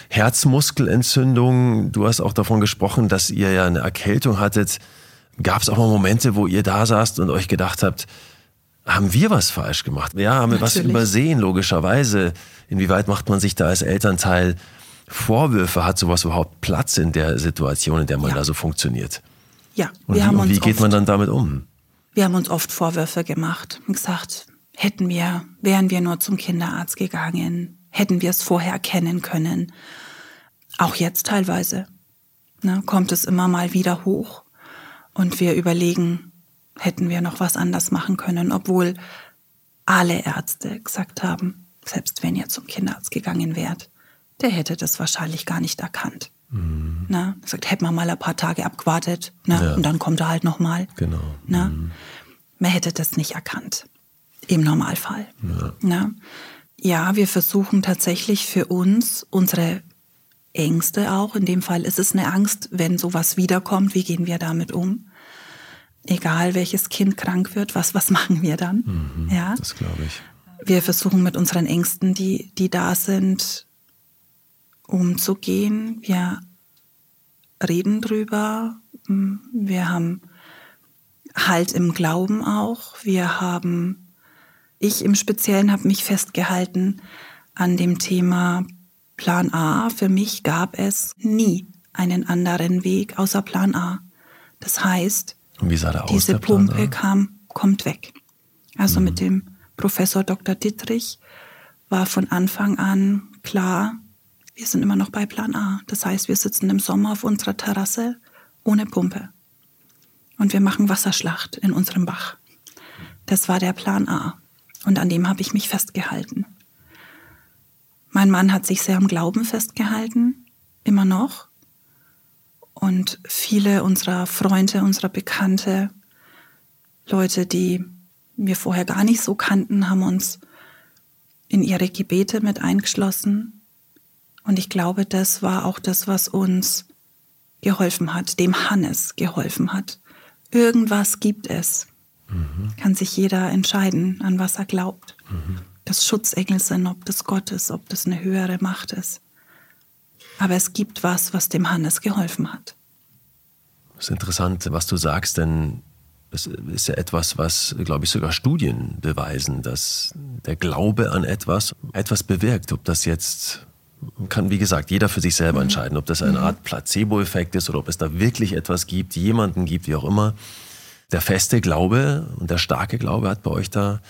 [SPEAKER 1] Herzmuskelentzündung, du hast auch davon gesprochen, dass ihr ja eine Erkältung hattet. Gab es auch mal Momente, wo ihr da saßt und euch gedacht habt, haben wir was falsch gemacht? Ja, haben wir
[SPEAKER 2] Natürlich.
[SPEAKER 1] was übersehen, logischerweise. Inwieweit macht man sich da als Elternteil Vorwürfe? Hat sowas überhaupt Platz in der Situation, in der man
[SPEAKER 2] ja.
[SPEAKER 1] da so funktioniert?
[SPEAKER 2] Ja,
[SPEAKER 1] und
[SPEAKER 2] wir
[SPEAKER 1] wie,
[SPEAKER 2] haben
[SPEAKER 1] und
[SPEAKER 2] uns
[SPEAKER 1] wie geht
[SPEAKER 2] oft,
[SPEAKER 1] man dann damit um?
[SPEAKER 2] Wir haben uns oft Vorwürfe gemacht und gesagt, hätten wir, wären wir nur zum Kinderarzt gegangen, hätten wir es vorher erkennen können. Auch jetzt teilweise, ne, kommt es immer mal wieder hoch und wir überlegen, hätten wir noch was anders machen können, obwohl alle Ärzte gesagt haben, selbst wenn ihr zum Kinderarzt gegangen wärt, der hätte das wahrscheinlich gar nicht erkannt. Mhm. Na, sagt, hätten wir mal ein paar Tage abgewartet, ne,
[SPEAKER 1] ja.
[SPEAKER 2] und dann kommt er halt nochmal.
[SPEAKER 1] Genau.
[SPEAKER 2] Ne?
[SPEAKER 1] Mhm.
[SPEAKER 2] Man hätte das nicht erkannt. Im Normalfall.
[SPEAKER 1] Ja.
[SPEAKER 2] Na? Ja, wir versuchen tatsächlich für uns, unsere Ängste auch, in dem Fall ist es eine Angst, wenn sowas wiederkommt, wie gehen wir damit um? Egal welches Kind krank wird, was, was machen wir dann?
[SPEAKER 1] Mhm,
[SPEAKER 2] ja?
[SPEAKER 1] Das glaube ich.
[SPEAKER 2] Wir versuchen mit unseren Ängsten, die, die da sind, umzugehen. Wir reden drüber. Wir haben Halt im Glauben auch. Wir haben Ich im Speziellen habe mich festgehalten an dem Thema Plan A. Für mich gab es nie einen anderen Weg außer Plan A. Das heißt,
[SPEAKER 1] und wie sah der aus,
[SPEAKER 2] diese
[SPEAKER 1] der Plan
[SPEAKER 2] Pumpe
[SPEAKER 1] A?
[SPEAKER 2] kam, kommt weg. Also
[SPEAKER 1] mhm.
[SPEAKER 2] mit dem Professor Doktor Dittrich war von Anfang an klar, wir sind immer noch bei Plan A. Das heißt, wir sitzen im Sommer auf unserer Terrasse ohne Pumpe. Und wir machen Wasserschlacht in unserem Bach. Das war der Plan A. Und an dem habe ich mich festgehalten. Mein Mann hat sich sehr am Glauben festgehalten, immer noch. Und viele unserer Freunde, unserer Bekannte, Leute, die wir vorher gar nicht so kannten, haben uns in ihre Gebete mit eingeschlossen. Und ich glaube, das war auch das, was uns geholfen hat, dem Hannes geholfen hat. Irgendwas gibt es. Mhm. Kann sich jeder entscheiden, an was er glaubt. Mhm. Das Schutzengel sind, ob das Gott ist, ob das eine höhere Macht ist. Aber es gibt was, was dem Hannes geholfen hat.
[SPEAKER 1] Das ist interessant, was du sagst, denn es ist ja etwas, was, glaube ich, sogar Studien beweisen, dass der Glaube an etwas etwas bewirkt. Ob das jetzt, kann wie gesagt jeder für sich selber mhm. entscheiden, ob das eine Art Placebo-Effekt ist oder ob es da wirklich etwas gibt, jemanden gibt, wie auch immer. Der feste Glaube und der starke Glaube hat bei euch da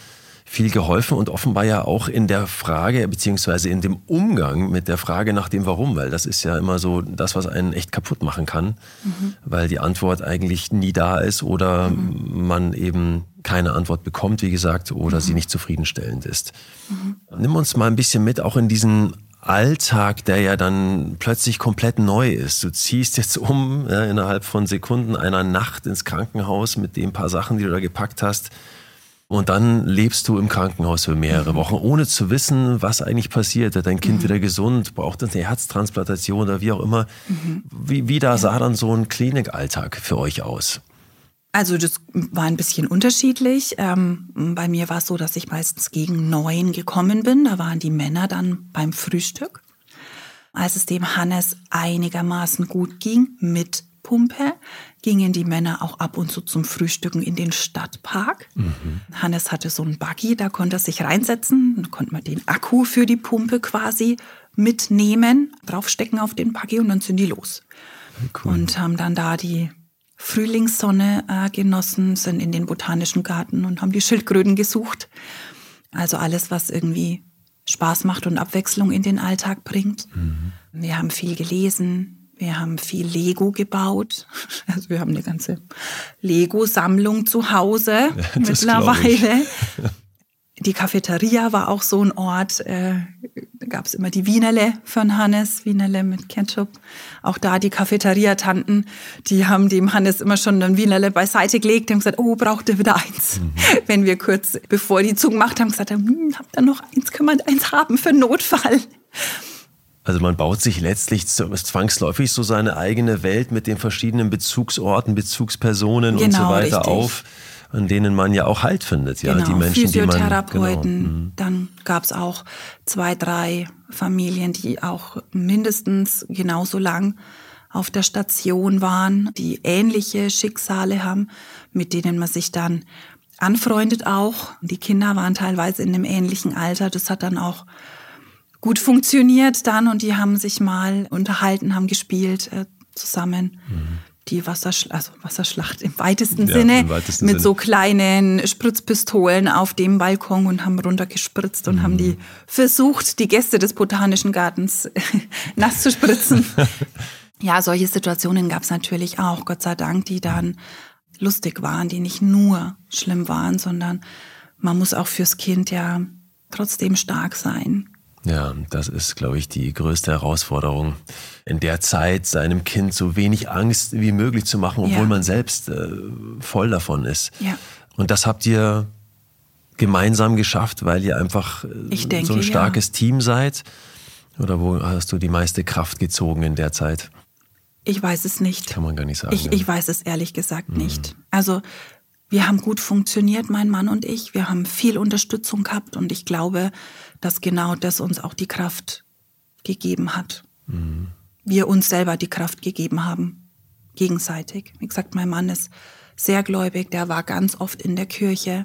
[SPEAKER 1] viel geholfen und offenbar ja auch in der Frage beziehungsweise in dem Umgang mit der Frage nach dem Warum, weil das ist ja immer so das, was einen echt kaputt machen kann, mhm. weil die Antwort eigentlich nie da ist oder mhm. man eben keine Antwort bekommt, wie gesagt, oder mhm. sie nicht zufriedenstellend ist. Mhm. Nimm uns mal ein bisschen mit, auch in diesen Alltag, der ja dann plötzlich komplett neu ist. Du ziehst jetzt um ja, innerhalb von Sekunden einer Nacht ins Krankenhaus mit den paar Sachen, die du da gepackt hast. Und dann lebst du im Krankenhaus für mehrere mhm. Wochen, ohne zu wissen, was eigentlich passiert. Wird dein Kind mhm. wieder gesund? Braucht es eine Herztransplantation oder wie auch immer? Mhm. Wie, wie da ja. sah dann so ein Klinikalltag für euch aus?
[SPEAKER 2] Also das war ein bisschen unterschiedlich. Ähm, bei mir war es so, dass ich meistens gegen neun gekommen bin. Da waren die Männer dann beim Frühstück. Als es dem Hannes einigermaßen gut ging mit Pumpe, gingen die Männer auch ab und zu zum Frühstücken in den Stadtpark. Mhm. Hannes hatte so einen Buggy, da konnte er sich reinsetzen. Da konnte man den Akku für die Pumpe quasi mitnehmen, draufstecken auf den Buggy und dann sind die los. Cool. Und haben dann da die Frühlingssonne äh, genossen, sind in den Botanischen Garten und haben die Schildkröten gesucht. Also alles, was irgendwie Spaß macht und Abwechslung in den Alltag bringt. Mhm. Wir haben viel gelesen. Wir haben viel Lego gebaut. Also wir haben eine ganze Lego-Sammlung zu Hause ja, mittlerweile. Die Cafeteria war auch so ein Ort. Äh, da gab es immer die Wienerle von Hannes, Wienerle mit Ketchup. Auch da die Cafeteria-Tanten, die haben dem Hannes immer schon ein Wienerle beiseite gelegt. Die haben gesagt, oh, braucht ihr wieder eins? Mhm. Wenn wir kurz, bevor die zugemacht haben, gesagt haben, hm, habt ihr noch eins, können wir eins haben für Notfall?
[SPEAKER 1] Also man baut sich letztlich zwangsläufig so seine eigene Welt mit den verschiedenen Bezugsorten, Bezugspersonen genau, und so weiter richtig. auf, an denen man ja auch Halt findet. Ja,
[SPEAKER 2] genau,
[SPEAKER 1] die Menschen,
[SPEAKER 2] Physiotherapeuten.
[SPEAKER 1] Die man, genau.
[SPEAKER 2] Dann gab es auch zwei, drei Familien, die auch mindestens genauso lang auf der Station waren, die ähnliche Schicksale haben, mit denen man sich dann anfreundet auch. Die Kinder waren teilweise in einem ähnlichen Alter. Das hat dann auch gut funktioniert dann und die haben sich mal unterhalten, haben gespielt äh, zusammen. Mhm. Die Wasserschlacht, also Wasserschlacht im weitesten ja, Sinne, im weitesten mit Sinne. So kleinen Spritzpistolen auf dem Balkon und haben runtergespritzt und mhm. haben die versucht, die Gäste des Botanischen Gartens nass zu spritzen. Ja, solche Situationen gab es natürlich auch, Gott sei Dank, die dann lustig waren, die nicht nur schlimm waren, sondern man muss auch fürs Kind ja trotzdem stark sein.
[SPEAKER 1] Ja, das ist, glaube ich, die größte Herausforderung, in der Zeit seinem Kind so wenig Angst wie möglich zu machen, obwohl ja. man selbst äh, voll davon ist. Ja. Und das habt ihr gemeinsam geschafft, weil ihr einfach ich denke, so ein starkes ja. Team seid? Oder wo hast du die meiste Kraft gezogen in der Zeit?
[SPEAKER 2] Ich weiß es nicht.
[SPEAKER 1] Kann man gar nicht sagen.
[SPEAKER 2] Ich, ja. ich weiß es ehrlich gesagt mhm. nicht. Also wir haben gut funktioniert, mein Mann und ich. Wir haben viel Unterstützung gehabt und ich glaube, dass genau das uns auch die Kraft gegeben hat. Mhm. Wir uns selber die Kraft gegeben haben, gegenseitig. Wie gesagt, mein Mann ist sehr gläubig, der war ganz oft in der Kirche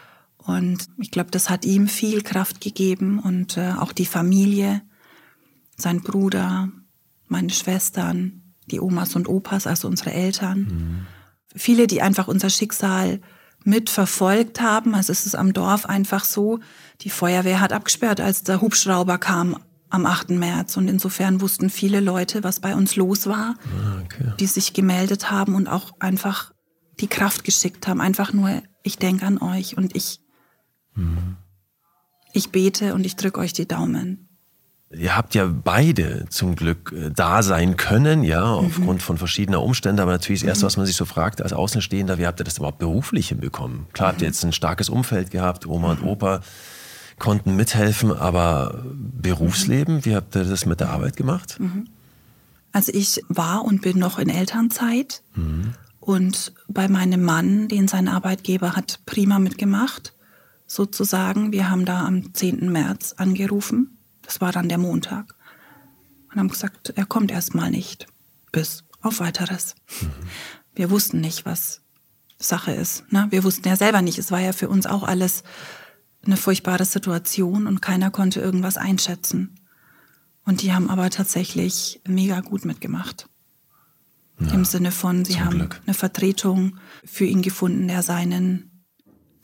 [SPEAKER 2] und ich glaube, das hat ihm viel Kraft gegeben und äh, auch die Familie, sein Bruder, meine Schwestern, die Omas und Opas, also unsere Eltern. Mhm. Viele, die einfach unser Schicksal mitverfolgt haben. Also es ist am Dorf einfach so, die Feuerwehr hat abgesperrt, als der Hubschrauber kam am achten März. Und insofern wussten viele Leute, was bei uns los war, okay. die sich gemeldet haben und auch einfach die Kraft geschickt haben. Einfach nur, ich denke an euch und ich, mhm. ich bete und ich drücke euch die Daumen.
[SPEAKER 1] Ihr habt ja beide zum Glück da sein können, ja, aufgrund mhm. von verschiedener Umstände. Aber natürlich das Erste, was man sich so fragt als Außenstehender, wie habt ihr das überhaupt beruflich hinbekommen? Klar, mhm. habt ihr jetzt ein starkes Umfeld gehabt, Oma mhm. und Opa konnten mithelfen, aber Berufsleben, wie habt ihr das mit der Arbeit gemacht?
[SPEAKER 2] Mhm. Also ich war und bin noch in Elternzeit mhm. und bei meinem Mann, den sein Arbeitgeber hat prima mitgemacht, sozusagen. Wir haben da am zehnten März angerufen. Das war dann der Montag. Und haben gesagt, er kommt erstmal nicht. Bis auf Weiteres. Mhm. Wir wussten nicht, was Sache ist. Ne? Wir wussten ja selber nicht. Es war ja für uns auch alles eine furchtbare Situation und keiner konnte irgendwas einschätzen. Und die haben aber tatsächlich mega gut mitgemacht. Ja, im Sinne von, sie haben Glück. eine Vertretung für ihn gefunden, der seinen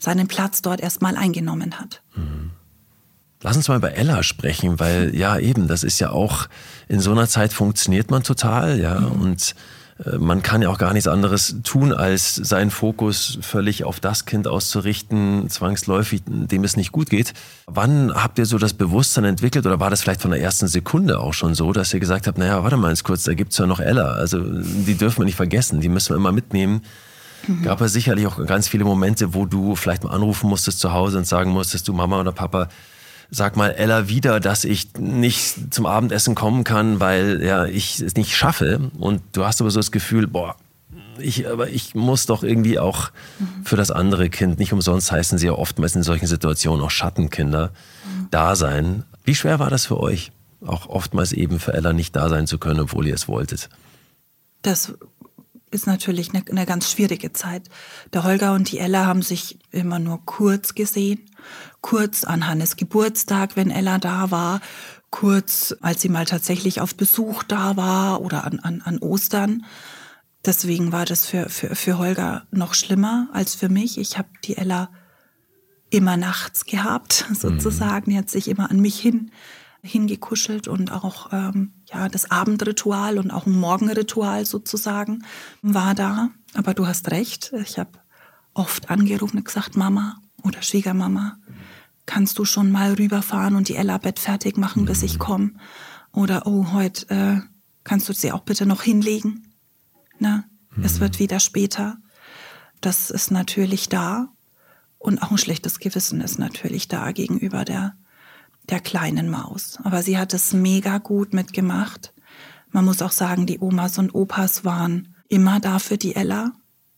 [SPEAKER 2] seinen Platz dort erstmal eingenommen hat.
[SPEAKER 1] Mhm. Lass uns mal bei Ella sprechen, weil ja eben, das ist ja auch, in so einer Zeit funktioniert man total, ja, mhm. und äh, man kann ja auch gar nichts anderes tun, als seinen Fokus völlig auf das Kind auszurichten, zwangsläufig, dem es nicht gut geht. Wann habt ihr so das Bewusstsein entwickelt oder war das vielleicht von der ersten Sekunde auch schon so, dass ihr gesagt habt, naja, warte mal ganz kurz, da gibt's ja noch Ella, also die dürfen wir nicht vergessen, die müssen wir immer mitnehmen. Mhm. Gab es sicherlich auch ganz viele Momente, wo du vielleicht mal anrufen musstest zu Hause und sagen musstest, du Mama oder Papa, sag mal Ella wieder, dass ich nicht zum Abendessen kommen kann, weil ja ich es nicht schaffe. Und du hast aber so das Gefühl, boah, ich, aber ich muss doch irgendwie auch mhm. für das andere Kind, nicht umsonst heißen sie ja oftmals in solchen Situationen auch Schattenkinder, mhm. da sein. Wie schwer war das für euch, auch oftmals eben für Ella nicht da sein zu können, obwohl ihr es wolltet?
[SPEAKER 2] Das ist natürlich eine, eine ganz schwierige Zeit. Der Holger und die Ella haben sich immer nur kurz gesehen. Kurz an Hannes Geburtstag, wenn Ella da war. Kurz, als sie mal tatsächlich auf Besuch da war oder an, an, an Ostern. Deswegen war das für, für, für Holger noch schlimmer als für mich. Ich habe die Ella immer nachts gehabt, sozusagen. Die hat sich immer an mich hin hingekuschelt und auch ähm, ja das Abendritual und auch ein Morgenritual sozusagen war da. Aber du hast recht, ich habe oft angerufen und gesagt, Mama oder Schwiegermama, kannst du schon mal rüberfahren und die Ella Bett fertig machen, bis ich komme? Oder oh, heute äh, kannst du sie auch bitte noch hinlegen? Na, mhm. Es wird wieder später. Das ist natürlich da. Und auch ein schlechtes Gewissen ist natürlich da gegenüber der der kleinen Maus. Aber sie hat es mega gut mitgemacht. Man muss auch sagen, die Omas und Opas waren immer da für die Ella.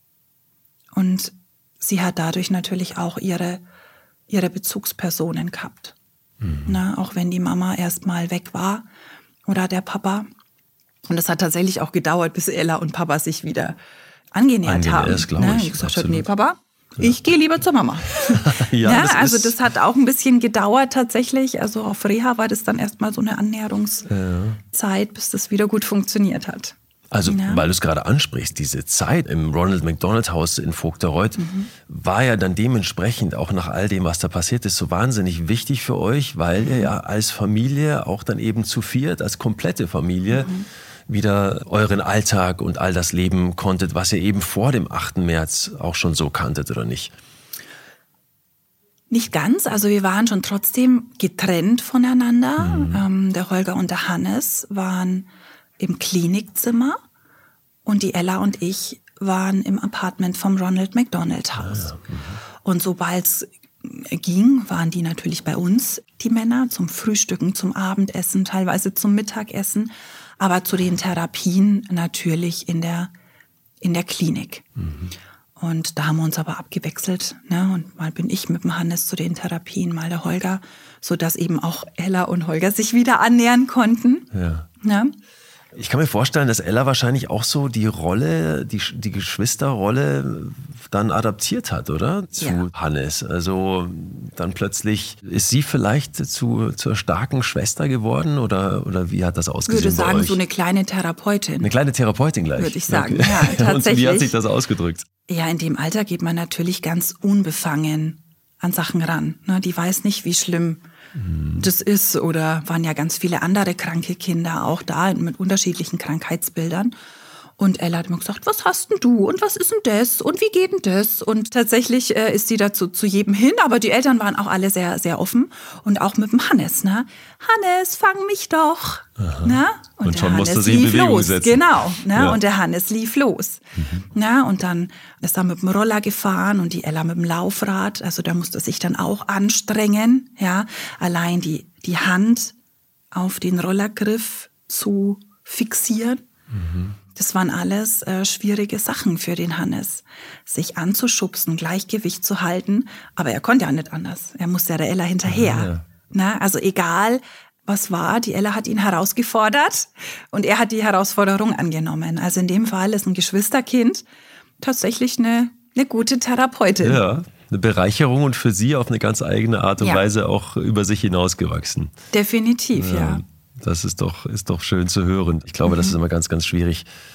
[SPEAKER 2] Und sie hat dadurch natürlich auch ihre, ihre Bezugspersonen gehabt. Mhm. Na, auch wenn die Mama erst mal weg war oder der Papa. Und es hat tatsächlich auch gedauert, bis Ella und Papa sich wieder angenähert
[SPEAKER 1] Angenähert
[SPEAKER 2] haben.
[SPEAKER 1] Ist, glaube
[SPEAKER 2] Na,
[SPEAKER 1] ich.
[SPEAKER 2] Ich gesagt habe, nee, Papa, ich gehe lieber zur Mama.
[SPEAKER 1] ja,
[SPEAKER 2] ja,
[SPEAKER 1] das
[SPEAKER 2] also
[SPEAKER 1] ist
[SPEAKER 2] das hat auch ein bisschen gedauert tatsächlich. Also auf Reha war das dann erstmal so eine Annäherungszeit, bis das wieder gut funktioniert hat.
[SPEAKER 1] Also,
[SPEAKER 2] ja.
[SPEAKER 1] weil du es gerade ansprichst, diese Zeit im Ronald McDonald Haus in Vogtereuth mhm. war ja dann dementsprechend auch nach all dem, was da passiert ist, so wahnsinnig wichtig für euch, weil ihr ja als Familie auch dann eben zu viert, als komplette Familie, mhm. wieder euren Alltag und all das leben konntet, was ihr eben vor dem achten März auch schon so kanntet, oder nicht?
[SPEAKER 2] Nicht ganz, also wir waren schon trotzdem getrennt voneinander. Mhm. Ähm, der Holger und der Hannes waren im Klinikzimmer und die Ella und ich waren im Apartment vom Ronald McDonald Haus. Ah, ja. mhm. Und sobald es ging, waren die natürlich bei uns, die Männer, zum Frühstücken, zum Abendessen, teilweise zum Mittagessen. Aber zu den Therapien natürlich in der, in der Klinik. Mhm. Und da haben wir uns aber abgewechselt. Ne? Und mal bin ich mit dem Hannes zu den Therapien, mal der Holger, sodass eben auch Ella und Holger sich wieder annähern konnten.
[SPEAKER 1] Ja.
[SPEAKER 2] Ne?
[SPEAKER 1] Ich kann mir vorstellen, dass Ella wahrscheinlich auch so die Rolle, die, die Geschwisterrolle dann adaptiert hat, oder? Zu ja. Hannes. Also dann plötzlich, ist sie vielleicht zu, zur starken Schwester geworden oder, oder wie hat das ausgesehen?
[SPEAKER 2] Ich würde sagen,
[SPEAKER 1] bei euch?
[SPEAKER 2] so eine kleine Therapeutin.
[SPEAKER 1] Eine kleine Therapeutin gleich?
[SPEAKER 2] Würde ich sagen,
[SPEAKER 1] okay.
[SPEAKER 2] ja, tatsächlich.
[SPEAKER 1] Und wie hat sich das ausgedrückt?
[SPEAKER 2] Ja, in dem Alter geht man natürlich ganz unbefangen an Sachen ran. Die weiß nicht, wie schlimm das ist, oder waren ja ganz viele andere kranke Kinder auch da mit unterschiedlichen Krankheitsbildern. Und Ella hat immer gesagt, was hast denn du und was ist denn das und wie geht denn das? Und tatsächlich äh, ist sie dazu zu jedem hin, aber die Eltern waren auch alle sehr, sehr offen und auch mit dem Hannes, ne? Hannes, fang mich doch, ne? Und,
[SPEAKER 1] und
[SPEAKER 2] der
[SPEAKER 1] schon
[SPEAKER 2] Hannes
[SPEAKER 1] musste sie in
[SPEAKER 2] lief
[SPEAKER 1] Bewegung
[SPEAKER 2] los,
[SPEAKER 1] setzen.
[SPEAKER 2] genau, ne?
[SPEAKER 1] Ja.
[SPEAKER 2] Und der Hannes lief los, mhm. ne? Und dann ist er mit dem Roller gefahren und die Ella mit dem Laufrad, also da musste sich dann auch anstrengen, ja? Allein die die Hand auf den Rollergriff zu fixieren. Mhm. Das waren alles äh, schwierige Sachen für den Hannes. Sich anzuschubsen, Gleichgewicht zu halten. Aber er konnte ja nicht anders. Er musste ja der Ella hinterher. Ja. Na, also egal, was war, die Ella hat ihn herausgefordert und er hat die Herausforderung angenommen. Also in dem Fall ist ein Geschwisterkind tatsächlich eine, eine gute Therapeutin.
[SPEAKER 1] Ja, eine Bereicherung und für sie auf eine ganz eigene Art und
[SPEAKER 2] ja.
[SPEAKER 1] Weise auch über sich hinausgewachsen.
[SPEAKER 2] Definitiv, ja. ja.
[SPEAKER 1] Das ist doch, ist doch schön zu hören. Ich glaube, mhm. das ist immer ganz, ganz schwierig,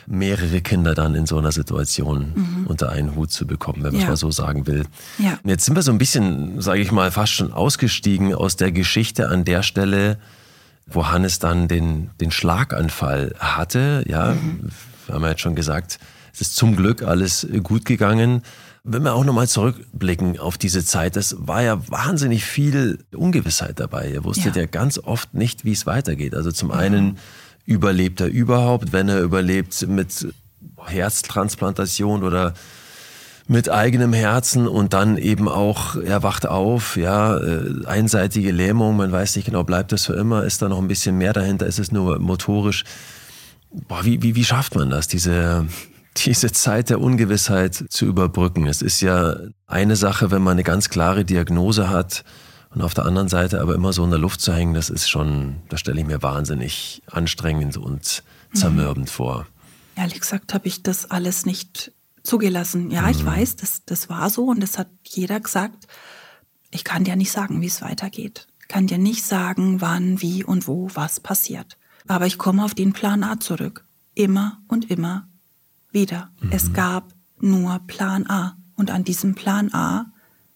[SPEAKER 1] mehrere Kinder dann in so einer Situation mhm. unter einen Hut zu bekommen, wenn man es
[SPEAKER 2] Ja.
[SPEAKER 1] mal so sagen will.
[SPEAKER 2] Ja.
[SPEAKER 1] Und jetzt sind wir so ein bisschen, sage ich mal, fast schon ausgestiegen aus der Geschichte an der Stelle, wo Hannes dann den, den Schlaganfall hatte. Ja, mhm. wir haben ja jetzt schon gesagt, es ist zum Glück alles gut gegangen. Wenn wir auch nochmal zurückblicken auf diese Zeit, das war ja wahnsinnig viel Ungewissheit dabei. Ihr wusstet ja, ja ganz oft nicht, wie es weitergeht. Also zum einen überlebt er überhaupt, wenn er überlebt mit Herztransplantation oder mit eigenem Herzen und dann eben auch, er wacht auf, ja, einseitige Lähmung, man weiß nicht genau, bleibt das für immer, ist da noch ein bisschen mehr dahinter, ist es nur motorisch. Boah, wie, wie, wie schafft man das, diese, diese Zeit der Ungewissheit zu überbrücken? Es ist ja eine Sache, wenn man eine ganz klare Diagnose hat und auf der anderen Seite aber immer so in der Luft zu hängen, das ist schon, das stelle ich mir wahnsinnig anstrengend und zermürbend mhm. vor.
[SPEAKER 2] Ehrlich gesagt habe ich das alles nicht zugelassen. Ja, mhm. ich weiß, das, das war so und das hat jeder gesagt. Ich kann dir nicht sagen, wie es weitergeht. Ich kann dir nicht sagen, wann, wie und wo was passiert. Aber ich komme auf den Plan A zurück. Immer und immer wieder. Mhm. Es gab nur Plan A. Und an diesem Plan A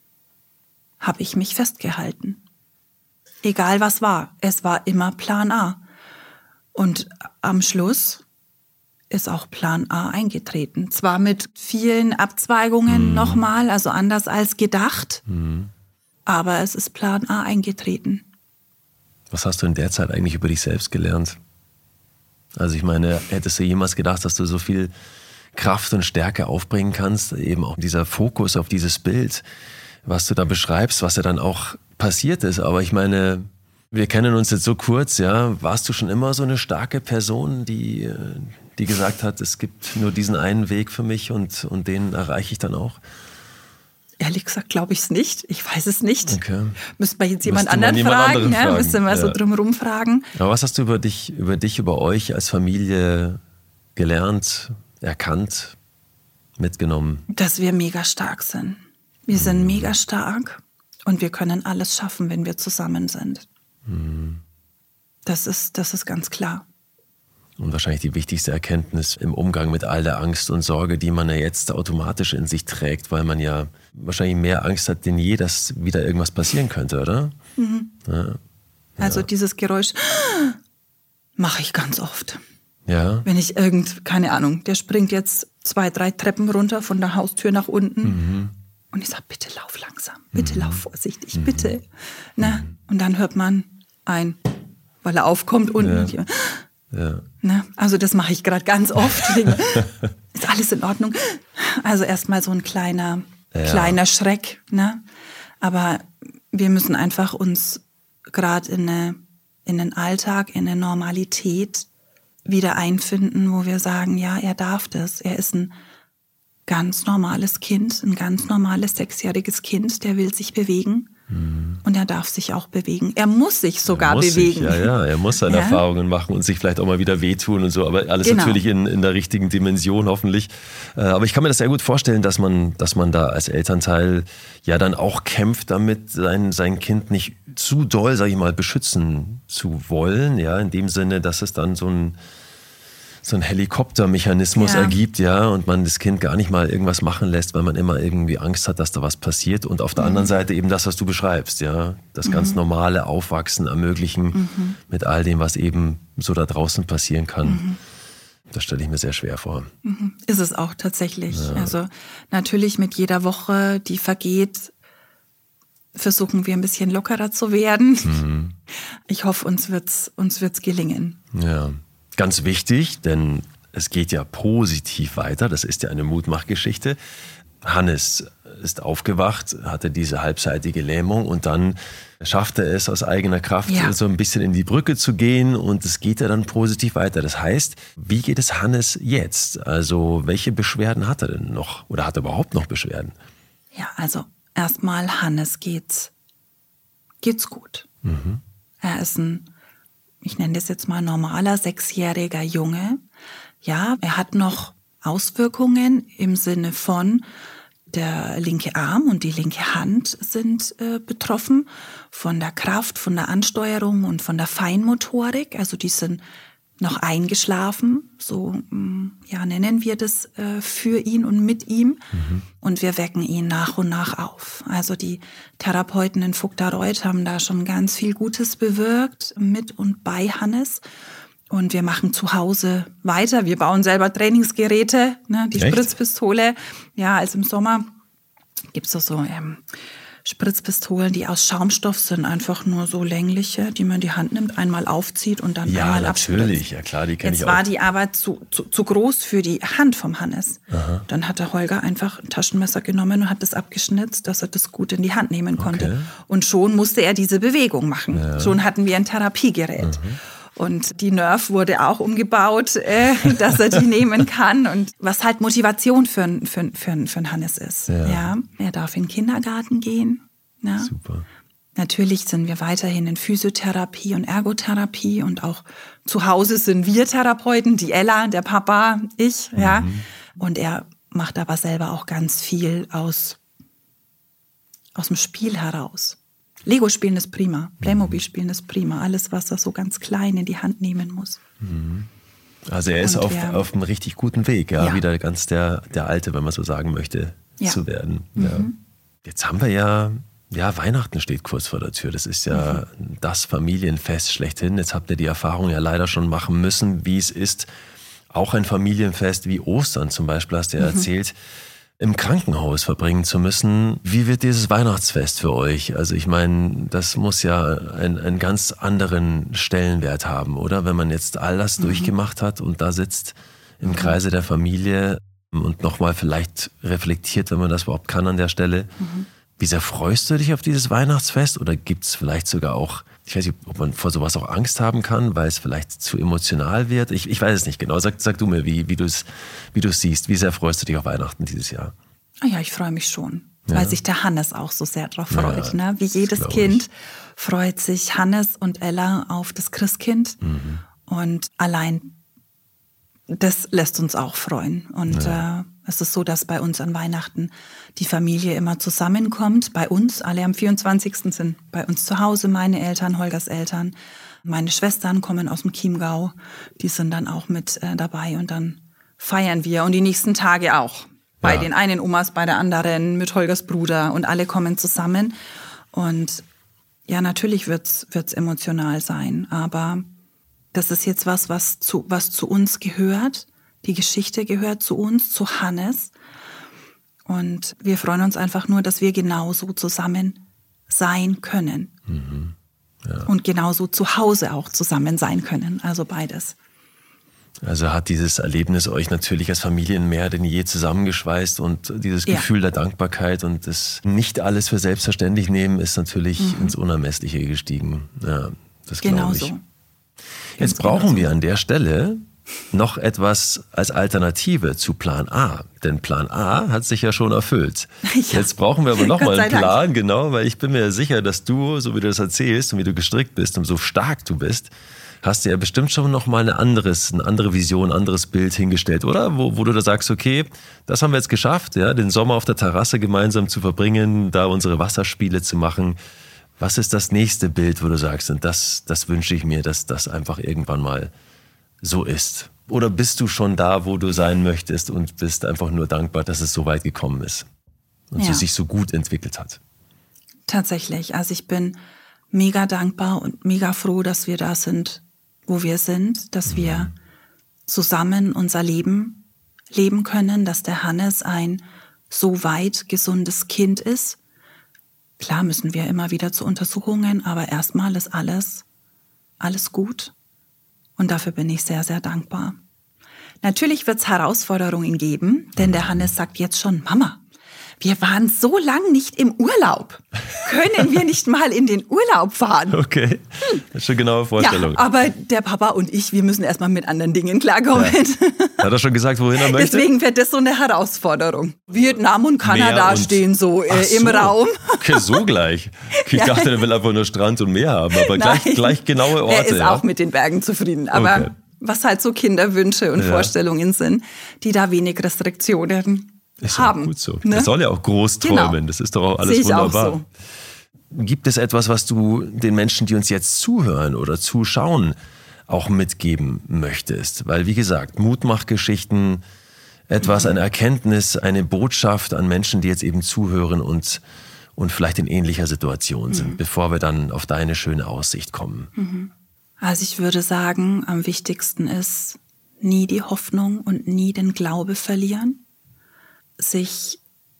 [SPEAKER 2] habe ich mich festgehalten. Egal was war, es war immer Plan A. Und am Schluss ist auch Plan A eingetreten. Zwar mit vielen Abzweigungen mhm. nochmal, also anders als gedacht, mhm. aber es ist Plan A eingetreten.
[SPEAKER 1] Was hast du in der Zeit eigentlich über dich selbst gelernt? Also ich meine, hättest du jemals gedacht, dass du so viel Kraft und Stärke aufbringen kannst? Eben auch dieser Fokus auf dieses Bild, was du da beschreibst, was ja dann auch passiert ist. Aber ich meine, wir kennen uns jetzt so kurz, ja. Warst du schon immer so eine starke Person, die, die gesagt hat, es gibt nur diesen einen Weg für mich und, und den erreiche ich dann auch?
[SPEAKER 2] Ehrlich gesagt glaube ich es nicht. Ich weiß es nicht.
[SPEAKER 1] Okay.
[SPEAKER 2] Müsste man jetzt jemand anderen jemand fragen.
[SPEAKER 1] Anderen
[SPEAKER 2] ja,
[SPEAKER 1] fragen.
[SPEAKER 2] Müsste man
[SPEAKER 1] ja.
[SPEAKER 2] so drumherum fragen.
[SPEAKER 1] Aber was hast du über dich, über dich, über euch als Familie gelernt, erkannt, mitgenommen?
[SPEAKER 2] Dass wir mega stark sind. Wir mhm. sind mega stark und wir können alles schaffen, wenn wir zusammen sind. Mhm. Das ist, das ist ganz klar.
[SPEAKER 1] Und wahrscheinlich die wichtigste Erkenntnis im Umgang mit all der Angst und Sorge, die man ja jetzt automatisch in sich trägt, weil man ja wahrscheinlich mehr Angst hat denn je, dass wieder irgendwas passieren könnte, oder?
[SPEAKER 2] Mhm.
[SPEAKER 1] Ja.
[SPEAKER 2] Also
[SPEAKER 1] ja.
[SPEAKER 2] dieses Geräusch mache ich ganz oft.
[SPEAKER 1] Ja.
[SPEAKER 2] Wenn ich irgend, keine Ahnung, der springt jetzt zwei, drei Treppen runter von der Haustür nach unten. Mhm. Und ich sage, bitte lauf langsam, bitte mhm. lauf vorsichtig, mhm. bitte. Na? Und dann hört man ein, weil er aufkommt unten.
[SPEAKER 1] Ja. Ja.
[SPEAKER 2] Na? Also das mache ich gerade ganz oft. Ist alles in Ordnung? Also erstmal so ein kleiner, ja. kleiner Schreck. Ne? Aber wir müssen einfach uns gerade in, eine, in den Alltag, in eine Normalität wieder einfinden, wo wir sagen, ja, er darf das. Er ist ein ganz normales Kind, ein ganz normales sechsjähriges Kind, der will sich bewegen mhm. und er darf sich auch bewegen. Er muss sich sogar
[SPEAKER 1] er muss
[SPEAKER 2] bewegen.
[SPEAKER 1] Sich, ja, ja, er muss seine ja. Erfahrungen machen und sich vielleicht auch mal wieder wehtun und so, aber alles genau. natürlich in, in der richtigen Dimension hoffentlich. Aber ich kann mir das sehr gut vorstellen, dass man, dass man da als Elternteil ja dann auch kämpft, damit sein, sein Kind nicht zu doll, sag ich mal, beschützen zu wollen, ja, in dem Sinne, dass es dann so ein so ein Helikoptermechanismus ja. ergibt, ja, und man das Kind gar nicht mal irgendwas machen lässt, weil man immer irgendwie Angst hat, dass da was passiert. Und auf der mhm. anderen Seite eben das, was du beschreibst, ja, das mhm. ganz normale Aufwachsen ermöglichen mhm. mit all dem, was eben so da draußen passieren kann. Mhm. Das stelle ich mir sehr schwer vor.
[SPEAKER 2] Mhm. Ist es auch tatsächlich.
[SPEAKER 1] Ja.
[SPEAKER 2] Also natürlich mit jeder Woche, die vergeht, versuchen wir ein bisschen lockerer zu werden. Mhm. Ich hoffe, uns wird's, uns wird's gelingen.
[SPEAKER 1] Ja. Ganz wichtig, denn es geht ja positiv weiter, das ist ja eine Mutmachgeschichte. Hannes ist aufgewacht, hatte diese halbseitige Lähmung und dann schaffte er es aus eigener Kraft ja. so ein bisschen in die Brücke zu gehen und es geht ja dann positiv weiter. Das heißt, wie geht es Hannes jetzt? Also welche Beschwerden hat er denn noch oder hat er überhaupt noch Beschwerden?
[SPEAKER 2] Ja, also erstmal Hannes geht's, geht's gut. Mhm. Er ist ein ich nenne das jetzt mal normaler sechsjähriger Junge. Ja, er hat noch Auswirkungen im Sinne von der linke Arm und die linke Hand sind äh, betroffen von der Kraft, von der Ansteuerung und von der Feinmotorik. Also die sind noch eingeschlafen, so ja nennen wir das äh, für ihn und mit ihm. Mhm. Und wir wecken ihn nach und nach auf. Also die Therapeuten in Vogtareuth haben da schon ganz viel Gutes bewirkt mit und bei Hannes. Und wir machen zu Hause weiter. Wir bauen selber Trainingsgeräte, ne, die Echt? Spritzpistole. Ja, also im Sommer gibt's so, so ähm, Spritzpistolen, die aus Schaumstoff sind, einfach nur so längliche, die man in die Hand nimmt, einmal aufzieht und dann
[SPEAKER 1] ja,
[SPEAKER 2] einmal
[SPEAKER 1] abspritzt. Ja, natürlich, ja klar, die kenne ich auch.
[SPEAKER 2] Jetzt war die aber zu, zu, zu groß für die Hand vom Hannes. Aha. Dann hat der Holger einfach ein Taschenmesser genommen und hat das abgeschnitzt, dass er das gut in die Hand nehmen konnte. Okay. Und schon musste er diese Bewegung machen. Ja. Schon hatten wir ein Therapiegerät. Mhm. Und die Nerv wurde auch umgebaut, äh, dass er die nehmen kann. Und was halt Motivation für, für, für, für Hannes ist. Ja. Ja, er darf in den Kindergarten gehen. Ja.
[SPEAKER 1] Super.
[SPEAKER 2] Natürlich sind wir weiterhin in Physiotherapie und Ergotherapie. Und auch zu Hause sind wir Therapeuten, die Ella, der Papa, ich. Mhm. Ja. Und er macht aber selber auch ganz viel aus, aus dem Spiel heraus. Lego spielen ist prima, Playmobil spielen ist prima, alles, was er so ganz klein in die Hand nehmen muss.
[SPEAKER 1] Also er ist auf, wir, auf einem richtig guten Weg, ja, ja. wieder ganz der, der Alte, wenn man so sagen möchte, ja. zu werden. Mhm. Ja. Jetzt haben wir ja, ja, Weihnachten steht kurz vor der Tür, das ist ja mhm. das Familienfest schlechthin. Jetzt habt ihr die Erfahrung ja leider schon machen müssen, wie es ist, auch ein Familienfest wie Ostern zum Beispiel, hast du ja mhm. erzählt, im Krankenhaus verbringen zu müssen. Wie wird dieses Weihnachtsfest für euch? Also ich meine, das muss ja einen, einen ganz anderen Stellenwert haben, oder? Wenn man jetzt all das mhm. durchgemacht hat und da sitzt im Kreise der Familie und nochmal vielleicht reflektiert, wenn man das überhaupt kann an der Stelle. Mhm. Wie sehr freust du dich auf dieses Weihnachtsfest? Oder gibt es vielleicht sogar auch, ich weiß nicht, ob man vor sowas auch Angst haben kann, weil es vielleicht zu emotional wird? Ich, ich weiß es nicht genau. Sag, sag du mir, wie, wie du es wie du's siehst. Wie sehr freust du dich auf Weihnachten dieses Jahr?
[SPEAKER 2] Oh ja, ich freue mich schon, ja. weil sich der Hannes auch so sehr drauf freut. Ja, ne? Wie jedes Kind ich. freut sich Hannes und Ella auf das Christkind. Mhm. Und allein das lässt uns auch freuen. Und ja. äh, es ist so, dass bei uns an Weihnachten die Familie immer zusammenkommt. Bei uns, alle am vierundzwanzigsten sind bei uns zu Hause, meine Eltern, Holgers Eltern. Meine Schwestern kommen aus dem Chiemgau. Die sind dann auch mit äh, dabei und dann feiern wir. Und die nächsten Tage auch. Bei ja. den einen Omas, bei der anderen, mit Holgers Bruder. Und alle kommen zusammen. Und ja, natürlich wird's, wird's emotional sein. Aber das ist jetzt was, was zu, was zu uns gehört. Die Geschichte gehört zu uns, zu Hannes. Und wir freuen uns einfach nur, dass wir genauso zusammen sein können. Mhm. Ja. Und genauso zu Hause auch zusammen sein können. Also beides.
[SPEAKER 1] Also hat dieses Erlebnis euch natürlich als Familien mehr denn je zusammengeschweißt und dieses ja. Gefühl der Dankbarkeit und das nicht alles für selbstverständlich nehmen ist natürlich mhm. ins Unermessliche gestiegen. Ja, das glaube ich.
[SPEAKER 2] Genau so.
[SPEAKER 1] Jetzt brauchen genau wir so. an der Stelle noch etwas als Alternative zu Plan A. Denn Plan A hat sich ja schon erfüllt. Ja. Jetzt brauchen wir aber nochmal einen Plan, Dank. genau, weil ich bin mir sicher, dass du, so wie du das erzählst und wie du gestrickt bist und so stark du bist, hast du ja bestimmt schon nochmal eine, anderes, eine andere Vision, ein anderes Bild hingestellt, oder? Wo, wo du da sagst, okay, das haben wir jetzt geschafft, ja, den Sommer auf der Terrasse gemeinsam zu verbringen, da unsere Wasserspiele zu machen. Was ist das nächste Bild, wo du sagst, und das, das wünsche ich mir, dass das einfach irgendwann mal so ist? Oder bist du schon da, wo du sein möchtest und bist einfach nur dankbar, dass es so weit gekommen ist und ja. es sich so gut entwickelt hat?
[SPEAKER 2] Tatsächlich. Also ich bin mega dankbar und mega froh, dass wir da sind, wo wir sind, dass mhm. wir zusammen unser Leben leben können, dass der Hannes ein so weit gesundes Kind ist. Klar müssen wir immer wieder zu Untersuchungen, aber erstmal ist alles, alles gut. Und dafür bin ich sehr, sehr dankbar. Natürlich wird es Herausforderungen geben, denn der Hannes sagt jetzt schon, Mama, wir waren so lang nicht im Urlaub. Können wir nicht mal in den Urlaub fahren?
[SPEAKER 1] Okay, hm. das ist schon eine genaue Vorstellung.
[SPEAKER 2] Ja, aber der Papa und ich, wir müssen erstmal mit anderen Dingen klarkommen.
[SPEAKER 1] Ja. Hat er schon gesagt, wohin er möchte?
[SPEAKER 2] Deswegen wird das so eine Herausforderung. Vietnam und Kanada und stehen so, äh, so im Raum.
[SPEAKER 1] Okay, so gleich. Ich ja. dachte, er will einfach nur Strand und Meer haben, aber gleich, gleich genaue Orte.
[SPEAKER 2] Er ist
[SPEAKER 1] ja.
[SPEAKER 2] auch mit den Bergen zufrieden, aber okay. was halt so Kinderwünsche und ja. Vorstellungen sind, die da wenig Restriktionen
[SPEAKER 1] ist
[SPEAKER 2] haben.
[SPEAKER 1] Gut so. Ne? Er soll ja auch groß träumen. Genau. Das ist doch auch alles Sehe ich wunderbar. Auch so. Gibt es etwas, was du den Menschen, die uns jetzt zuhören oder zuschauen, auch mitgeben möchtest? Weil, wie gesagt, Mutmachgeschichten, etwas, eine Erkenntnis, eine Botschaft an Menschen, die jetzt eben zuhören und, und vielleicht in ähnlicher Situation sind, mhm. bevor wir dann auf deine schöne Aussicht kommen.
[SPEAKER 2] Mhm. Also ich würde sagen, am wichtigsten ist, nie die Hoffnung und nie den Glaube verlieren, sich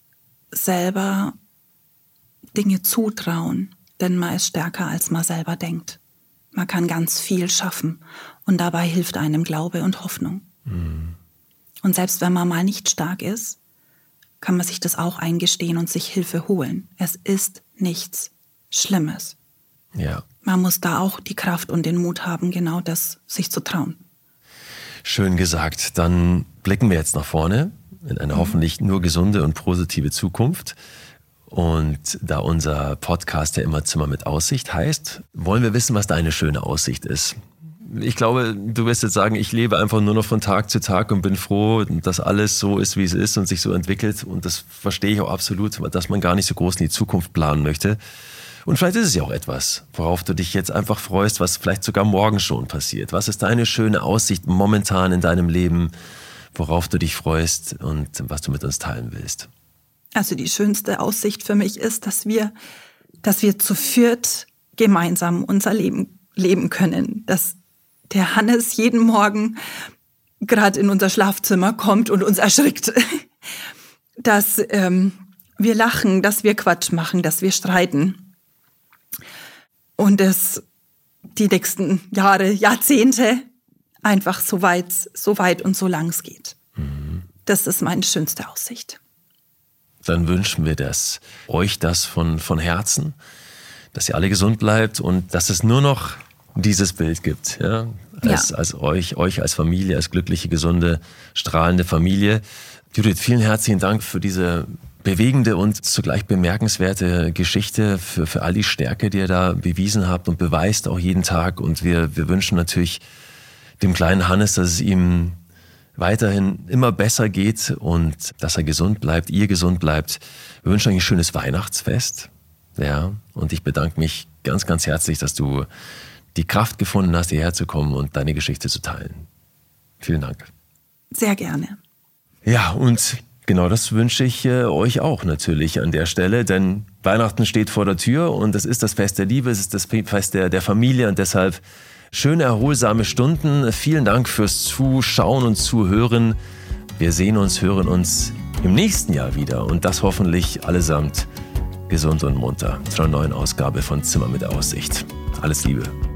[SPEAKER 2] selber Dinge zutrauen, denn man ist stärker, als man selber denkt. Man kann ganz viel schaffen und dabei hilft einem Glaube und Hoffnung. Mhm. Und selbst wenn man mal nicht stark ist, kann man sich das auch eingestehen und sich Hilfe holen. Es ist nichts Schlimmes.
[SPEAKER 1] Ja.
[SPEAKER 2] Man muss da auch die Kraft und den Mut haben, genau das sich zu trauen.
[SPEAKER 1] Schön gesagt. Dann blicken wir jetzt nach vorne in eine mhm. hoffentlich nur gesunde und positive Zukunft. Und da unser Podcast ja immer Zimmer mit Aussicht heißt, wollen wir wissen, was deine schöne Aussicht ist. Ich glaube, du wirst jetzt sagen, ich lebe einfach nur noch von Tag zu Tag und bin froh, dass alles so ist, wie es ist und sich so entwickelt. Und das verstehe ich auch absolut, dass man gar nicht so groß in die Zukunft planen möchte. Und vielleicht ist es ja auch etwas, worauf du dich jetzt einfach freust, was vielleicht sogar morgen schon passiert. Was ist deine schöne Aussicht momentan in deinem Leben, worauf du dich freust und was du mit uns teilen willst?
[SPEAKER 2] Also die schönste Aussicht für mich ist, dass wir, dass wir zu viert gemeinsam unser Leben leben können. Dass der Hannes jeden Morgen gerade in unser Schlafzimmer kommt und uns erschrickt. Dass ähm, wir lachen, dass wir Quatsch machen, dass wir streiten. Und es die nächsten Jahre, Jahrzehnte einfach so weit, so weit und so lang es geht. Mhm. Das ist meine schönste Aussicht.
[SPEAKER 1] Dann wünschen wir das, euch das von, von Herzen, dass ihr alle gesund bleibt und dass es nur noch dieses Bild gibt, ja, als, ja. als euch, euch als Familie, als glückliche, gesunde, strahlende Familie. Judith, vielen herzlichen Dank für diese bewegende und zugleich bemerkenswerte Geschichte, für, für all die Stärke, die ihr da bewiesen habt und beweist auch jeden Tag. Und wir, wir wünschen natürlich dem kleinen Hannes, dass es ihm weiterhin immer besser geht und dass er gesund bleibt, ihr gesund bleibt. Wir wünschen euch ein schönes Weihnachtsfest. Ja, und ich bedanke mich ganz, ganz herzlich, dass du die Kraft gefunden hast, hierher zu kommen und deine Geschichte zu teilen. Vielen Dank.
[SPEAKER 2] Sehr gerne.
[SPEAKER 1] Ja, und genau das wünsche ich äh, euch auch natürlich an der Stelle, denn Weihnachten steht vor der Tür und es ist das Fest der Liebe, es ist das Fest der, der Familie und deshalb schöne, erholsame Stunden. Vielen Dank fürs Zuschauen und Zuhören. Wir sehen uns, hören uns im nächsten Jahr wieder und das hoffentlich allesamt gesund und munter zu einer neuen Ausgabe von Zimmer mit Aussicht. Alles Liebe.